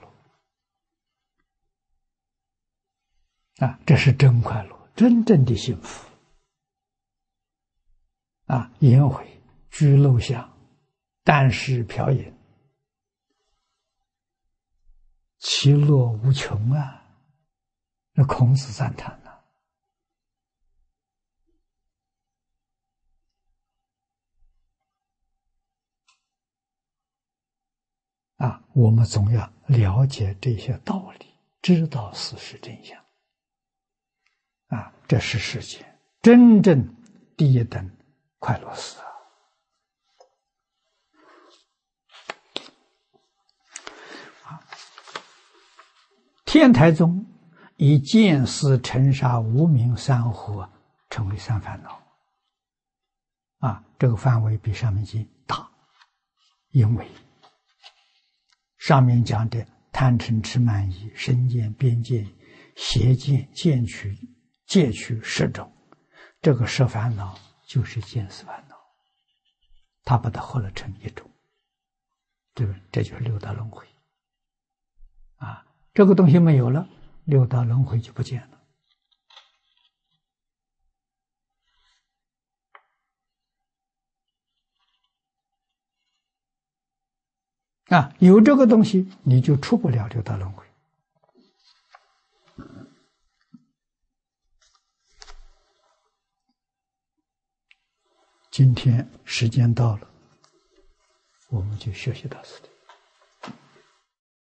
乐啊，这是真快乐，真正的幸福。啊，颜回居陋巷，但食瓢饮，其乐无穷啊！那孔子赞叹了。啊，我们总要了解这些道理，知道事实真相。啊，这是世间真正第一等快乐事啊！天台宗以见思尘沙无明三惑成为三烦恼。啊，这个范围比上面经大，因为上面讲的贪嗔痴慢疑、身见、边见、邪见、见取、戒取十种，这个十烦恼就是见思烦恼，他把它合了成一种，对不对？这就是六道轮回。啊，这个东西没有了，六道轮回就不见了。啊，有这个东西，你就出不了六道轮回。今天时间到了，我们就学习到此地。